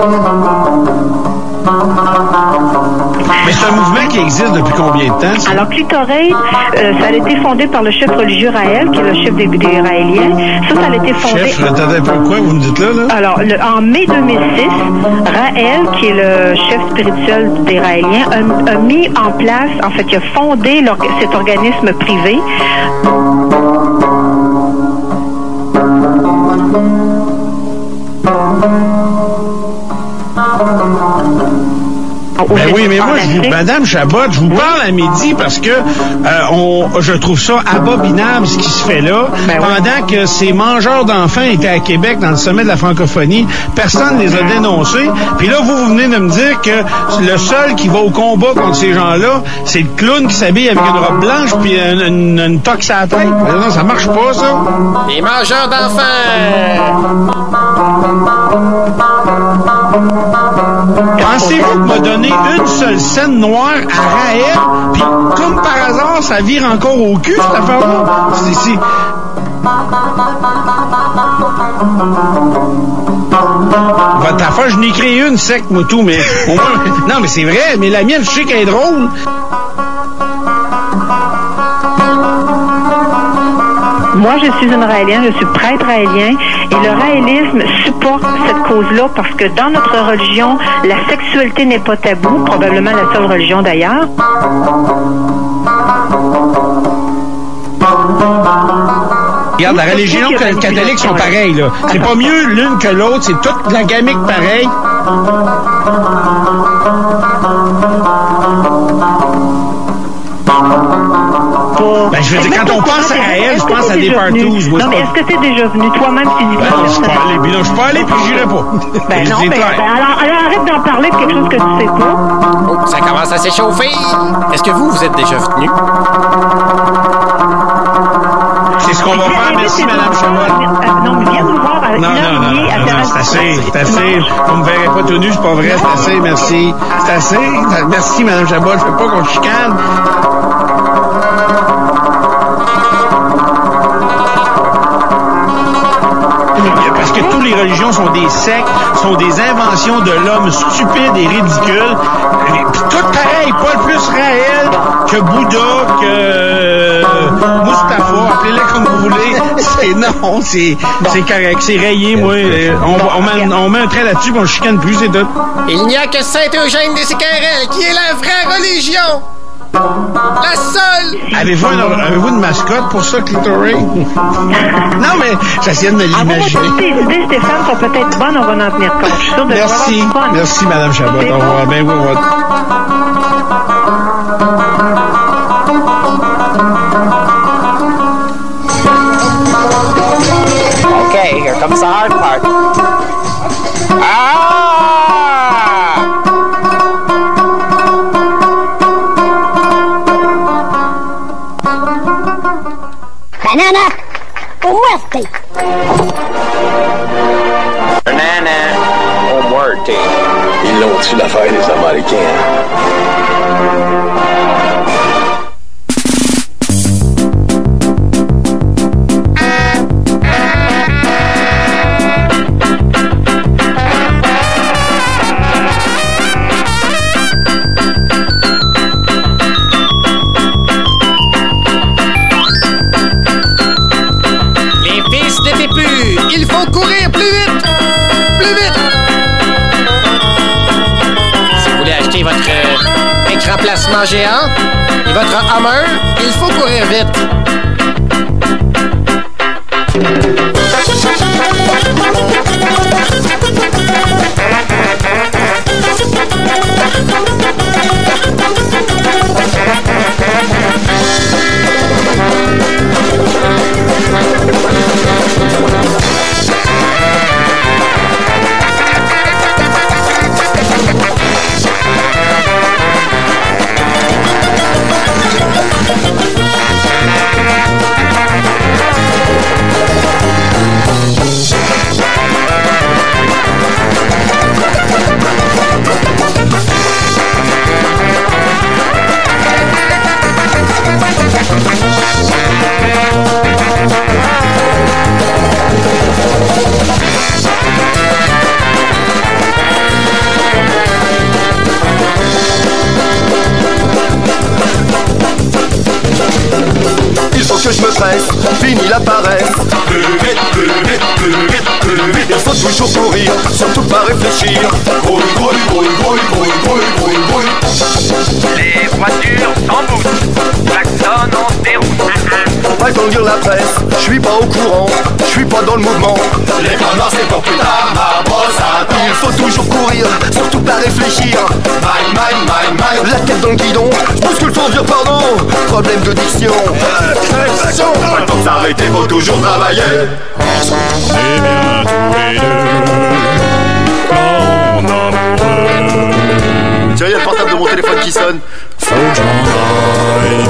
Mais c'est un mouvement qui existe depuis combien de temps? Ça? Alors, Clitoraid, euh, ça a été fondé par le chef religieux Raël, qui est le chef des, des Raéliens. Ça, ça a été fondé... Chef, attendez un peu, quoi vous me dites là? là? Alors, le, en mai deux mille six, Raël, qui est le chef spirituel des Raéliens, a, a mis en place, en fait, il a fondé cet organisme privé. Ben oui, mais moi, je vous, Madame Chabot, je vous parle à midi parce que euh, on, je trouve ça abominable ce qui se fait là. Ben pendant oui. que ces mangeurs d'enfants étaient à Québec dans le sommet de la francophonie, personne ne les a dénoncés. Puis là, vous, vous venez de me dire que le seul qui va au combat contre ces gens-là, c'est le clown qui s'habille avec une robe blanche puis une, une, une toque à la tête. Non, ça marche pas, ça. Les mangeurs d'enfants! Pensez-vous que m'a donné une seule scène noire à Raël, puis comme par hasard, ça vire encore au cul, cette affaire-là? C'est... c'est... Votre affaire, je n'ai créé une sec, moi, tout, mais au moins... Non, mais c'est vrai, mais la mienne, je sais qu'elle est drôle. Moi, je suis une raélienne, je suis prêtre raélien, et le raélisme supporte cette cause-là parce que dans notre religion, la sexualité n'est pas tabou, probablement la seule religion d'ailleurs. Regarde, la religion que les catholiques sont pareils, là. C'est pas mieux l'une que l'autre, c'est toute la gamique pareille. Ben, je veux dire, quand on pense à elle, je pense à des partous. Non, mais est-ce que t'es déjà venu toi-même physiquement? Ben, non, je suis pas allé. Puis non, je suis pas allé, puis j'irai pas. Ben non, ben, ben alors, alors arrête d'en parler de quelque chose que tu sais pas. Oh, ça commence à s'échauffer. Est-ce que vous, vous êtes déjà venu? C'est ce qu'on va faire. Merci, Mme Chabot. Non, mais viens nous voir à Non, non, non, non, non, c'est assez, c'est assez. Vous me verrez pas tout nu, c'est pas vrai, c'est assez, merci. C'est assez. Merci, Mme Chabot, je veux pas qu'on chicane. Parce que toutes les religions sont des sectes, sont des inventions de l'homme stupide et ridicule. Puis tout pareil, pas le plus réel que Bouddha, que euh, Mustapha, appelez-les comme vous voulez. C'est non, c'est c'est correct, c'est rayé, moi. On, on, met, on met un trait là-dessus, puis on chicane plus, c'est tout. Il n'y a que Saint-Eugène des C K R L qui est la vraie religion. La seule! Avez-vous un, avez-vous une mascotte pour ça, Clitoris? Non, mais j'essaie de me l'imaginer. Ah, tes idées, Stéphane, sont peut-être bonnes, on va en tenir compte. Je suis sûre de Merci. avoir du fun. Merci, Mme Chabot. Au revoir. Ben oui, on va... Okay, here comes the hard part. Ah! Banana o muerte. Banana o muerte. Ils l'ont-tu l'affaire des Américains? Il faut courir plus vite! Plus vite! Si vous voulez acheter votre euh, écran placement géant et votre Hummer, il faut courir vite. Que je me presse, fini la paresse. Plus vite, plus vite, plus vite, plus vite. Il faut toujours courir, surtout pas réfléchir. Grouille, grouille, grouille, grouille, grouille, grouille, grouille, grouille. Les voitures s'embouchent, klaxonnent en déroute. Pas dans lire la presse, je suis pas au courant, je suis pas dans le mouvement. Les connards c'est pour plus tard, ma brosse à dents. Il faut toujours courir, surtout pas réfléchir. Mine, mine, mine, mine. La tête dans le guidon, je pense qu'il faut dire pardon. Problème de diction. Réflexion. Pas le temps de s'arrêter, faut toujours travailler. Ensemble, on est bien tous les deux. Comme amoureux. Tiens, il y a le portable de mon téléphone qui sonne. Faut que je m'en aille.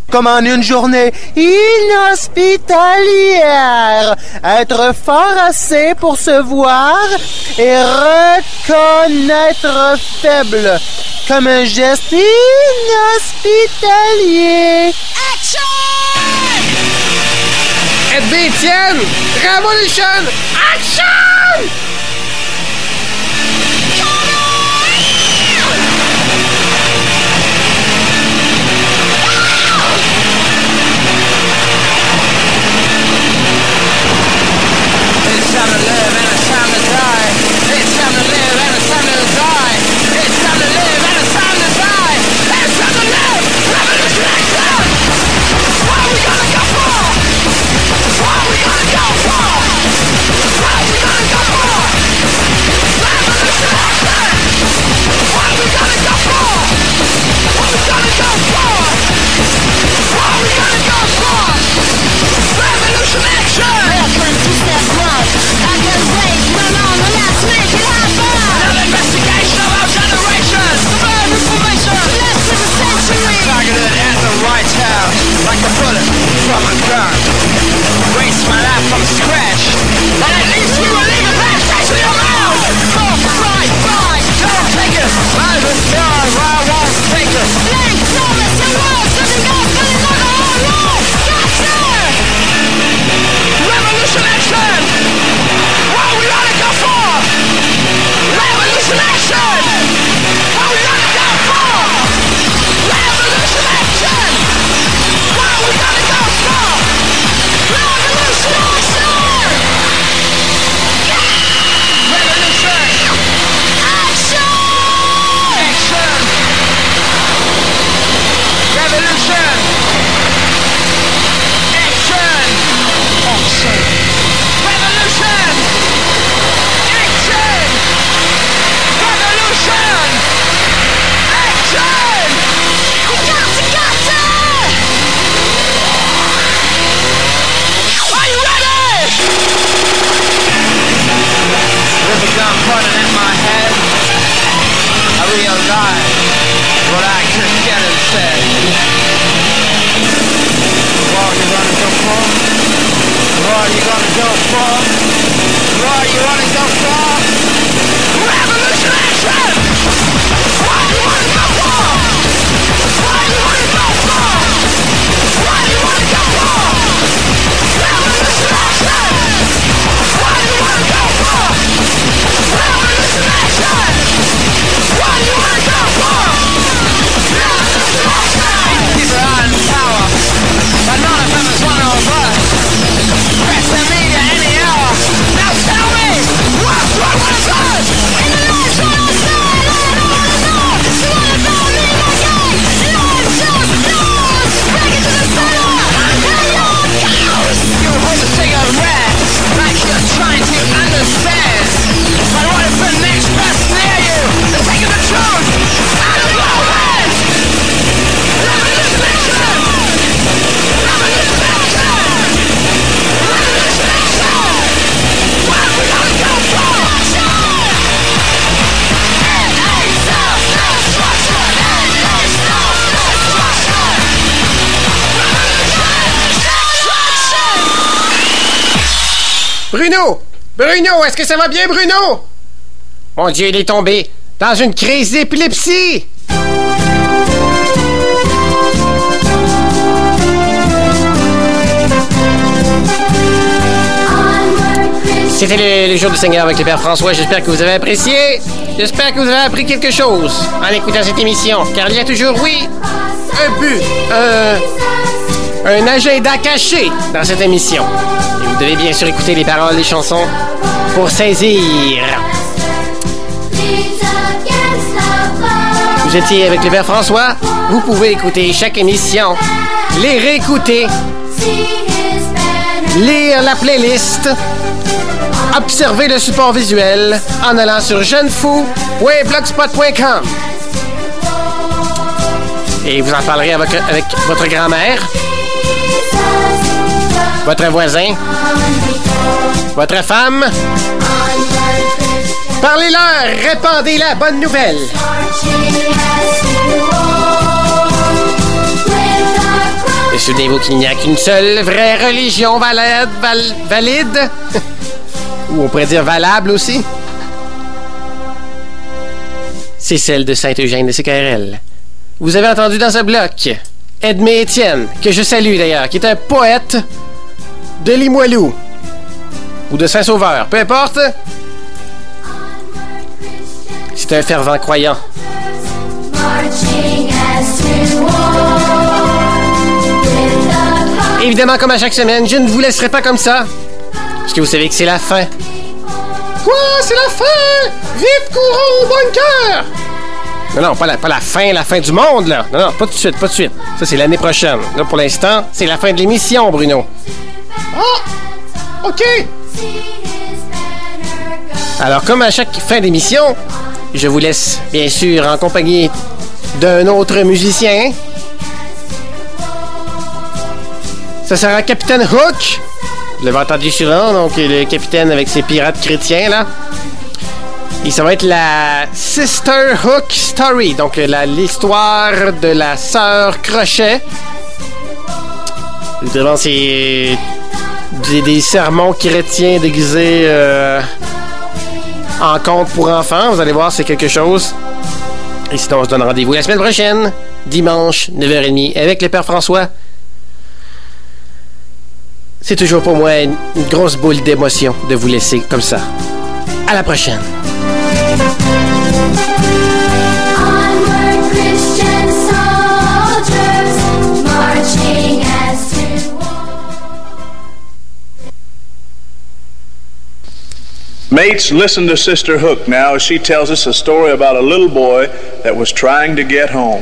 comme en une journée inhospitalière. Être fort assez pour se voir et reconnaître faible comme un geste inhospitalier. Action! Edby Étienne, Revolution, Action! It's time to live and it's time to die. It's time to live and it's time to die. It's time to live and it's time to die. It's time to live. Revolution action. Where are we gonna go for? Where are we gonna go for? Where are we gonna go for? Revolution action. Where are we gonna go for? Where are we gonna go for? Where are we gonna go for? Revolution action. Welcome to step one. I can wait, run on, and let's make it happen. Another investigation of our generation. Survive information. Less than a century. Targeted at the right town, like a bullet from a gun. Waste my life from scratch, but at least we will leave a bad taste in your mouth. Fuck, right, right, don't take it. I've been done, I won't take it. Blank promise and words, nothing goes but another all wrong. Gotcha! Revolution action! What are we gonna go for? Revolution action! What are we gonna go for? Revolution action! What are we gonna go for? Revolution action! Yeah! Revolution! Action! Action! Revolution! Action! Action! Revolution! Action! Revolution! Action! Gotcha, gotcha! Are you ready? With a gun pointed at my head, I realized what I could get instead. What are you gonna go for? What are you gonna go for? What are you gonna go for? Revolution action! What do you wanna go for? What do you wanna go for? What do you wanna go for? Revolution action! What do you wanna go for? Revolution action! What do you wanna go for? Revolution action! People are in power, but none of them is one of us. Press the media any hour. Now tell me, what's wrong with us? In the lights on our side, I don't wanna know. You wanna know me again? No, I'm just lost. Break it to the center. Hey, yo, goes. You hold a cigarette like you're trying to understand. But what if the next person near you is taking the truth out of your hands? Revolution action! Revolution action! Revolution action! What are we gonna go for? It ain't self-destruction! It ain't self-destruction! Revolution! Bruno! Bruno, est-ce que ça va bien, Bruno? Mon Dieu, il est tombé dans une crise d'épilepsie! C'était le, le jour du Seigneur avec le Père François. J'espère que vous avez apprécié. J'espère que vous avez appris quelque chose en écoutant cette émission. Car il y a toujours, oui, un but, un, un agenda caché dans cette émission. Et vous devez bien sûr écouter les paroles des chansons pour saisir. Vous étiez avec le Père François. Vous pouvez écouter chaque émission, les réécouter, lire la playlist, observer le support visuel en allant sur jeunefou point blogspot point com. Et vous en parlerez avec, avec votre grand-mère, votre voisin, votre femme. Parlez-leur, répandez la bonne nouvelle. With a Souvenez-vous qu'il n'y a qu'une seule vraie religion valide, val, valide? Ou on pourrait dire valable aussi. C'est celle de Saint-Eugène de C K R L. Vous avez entendu dans ce bloc Edmé Étienne, que je salue d'ailleurs, qui est un poète de Limoilou ou de Saint-Sauveur, peu importe. C'est un fervent croyant. Évidemment, comme à chaque semaine, je ne vous laisserai pas comme ça, parce que vous savez que c'est la fin. Quoi? C'est la fin? Vite, courons au bunker! Non, non, pas la, pas la fin, la fin du monde, là. Non, non, pas tout de suite, pas tout de suite. Ça, c'est l'année prochaine. Là, pour l'instant, c'est la fin de l'émission, Bruno. Ah! OK! Alors, comme à chaque fin d'émission, je vous laisse, bien sûr, en compagnie d'un autre musicien. Ça sera Capitaine Hook. Vous l'avez entendu souvent, donc le capitaine avec ses pirates chrétiens, là. Et ça va être la Sister Hook Story, donc la, l'histoire de la sœur Crochet. Évidemment, c'est des, des sermons chrétiens déguisés euh, en contes pour enfants. Vous allez voir, c'est quelque chose. Et sinon, on se donne rendez-vous la semaine prochaine, dimanche, neuf heures trente, avec le Père François. C'est toujours pour moi une, une grosse boule d'émotion de vous laisser comme ça. À la prochaine. Onward, Christian soldiers, marching as to war. Mates, listen to Sister Hook now as she tells us a story about a little boy that was trying to get home.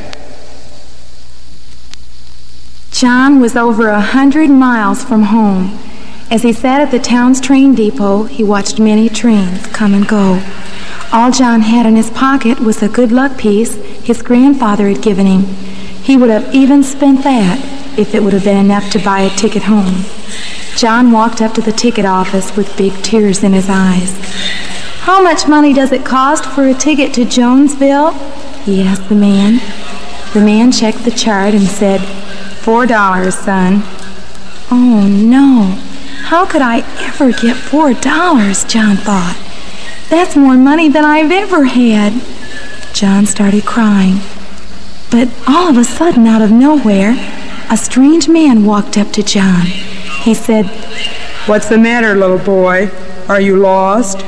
John was over a hundred miles from home. As he sat at the town's train depot, he watched many trains come and go. All John had in his pocket was a good luck piece his grandfather had given him. He would have even spent that if it would have been enough to buy a ticket home. John walked up to the ticket office with big tears in his eyes. "How much money does it cost for a ticket to Jonesville?" he asked the man. The man checked the chart and said, Four dollars, son." Oh, no. How could I ever get four dollars, John thought. That's more money than I've ever had. John started crying. But all of a sudden, out of nowhere, a strange man walked up to John. He said, "What's the matter, little boy? Are you lost?"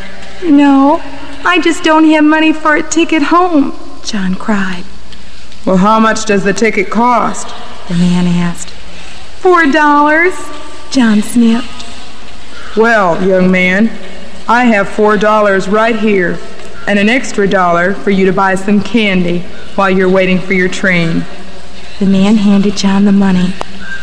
"No, I just don't have money for a ticket home," John cried. "Well, how much does the ticket cost?" the man asked. Four dollars, John sniffed. "Well, young man, I have four dollars right here, and an extra dollar for you to buy some candy while you're waiting for your train." The man handed John the money.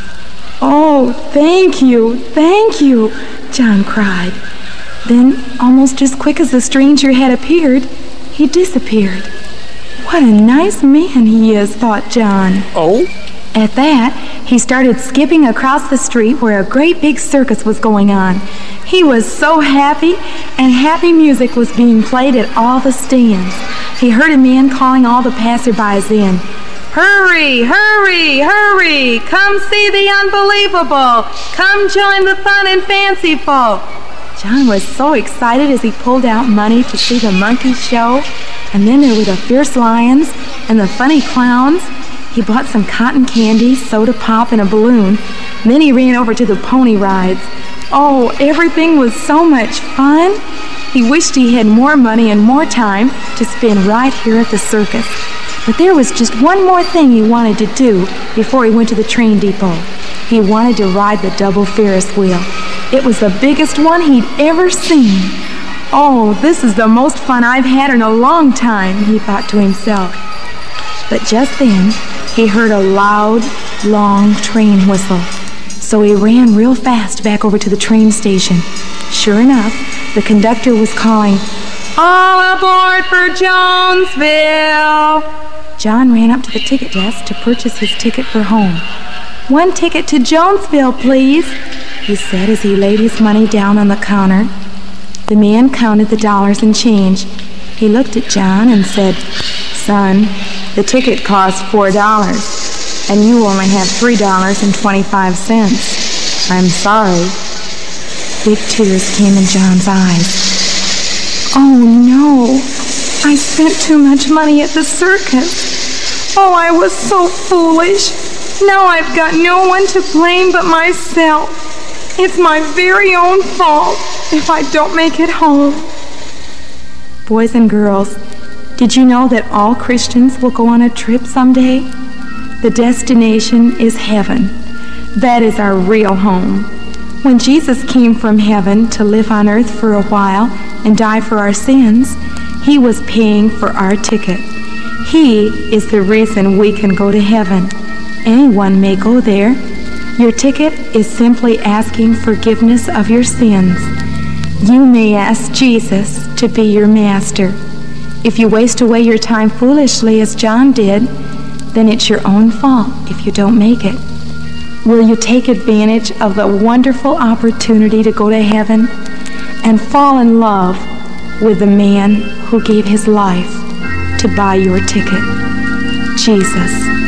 "Oh, thank you, thank you," John cried. Then, almost as quick as the stranger had appeared, he disappeared. What a nice man he is, thought John. Oh? At that, he started skipping across the street where a great big circus was going on. He was so happy, and happy music was being played at all the stands. He heard a man calling all the passerbys in. "Hurry, hurry, hurry! Come see the unbelievable! Come join the fun and fanciful!" John was so excited as he pulled out money to see the monkey show, and then there were the fierce lions and the funny clowns. He bought some cotton candy, soda pop, and a balloon. Then he ran over to the pony rides. Oh, everything was so much fun. He wished he had more money and more time to spend right here at the circus. But there was just one more thing he wanted to do before he went to the train depot. He wanted to ride the double Ferris wheel. It was the biggest one he'd ever seen. "Oh, this is the most fun I've had in a long time," he thought to himself. But just then, he heard a loud, long train whistle. So he ran real fast back over to the train station. Sure enough, the conductor was calling, "All aboard for Jonesville!" John ran up to the ticket desk to purchase his ticket for home. "One ticket to Jonesville, please," he said as he laid his money down on the counter. The man counted the dollars and change. He looked at John and said, "Son, the ticket costs four dollars." and you only have three dollars and twenty-five cents. I'm sorry. Big tears came in John's eyes. Oh, no. I spent too much money at the circus. Oh, I was so foolish. Now I've got no one to blame but myself. It's my very own fault if I don't make it home. Boys and girls, did you know that all Christians will go on a trip someday? The destination is heaven. That is our real home. When Jesus came from heaven to live on earth for a while and die for our sins, he was paying for our ticket. He is the reason we can go to heaven. Anyone may go there. Your ticket is simply asking forgiveness of your sins. You may ask Jesus to be your master. If you waste away your time foolishly as John did, then it's your own fault if you don't make it. Will you take advantage of the wonderful opportunity to go to heaven and fall in love with the man who gave his life to buy your ticket, Jesus?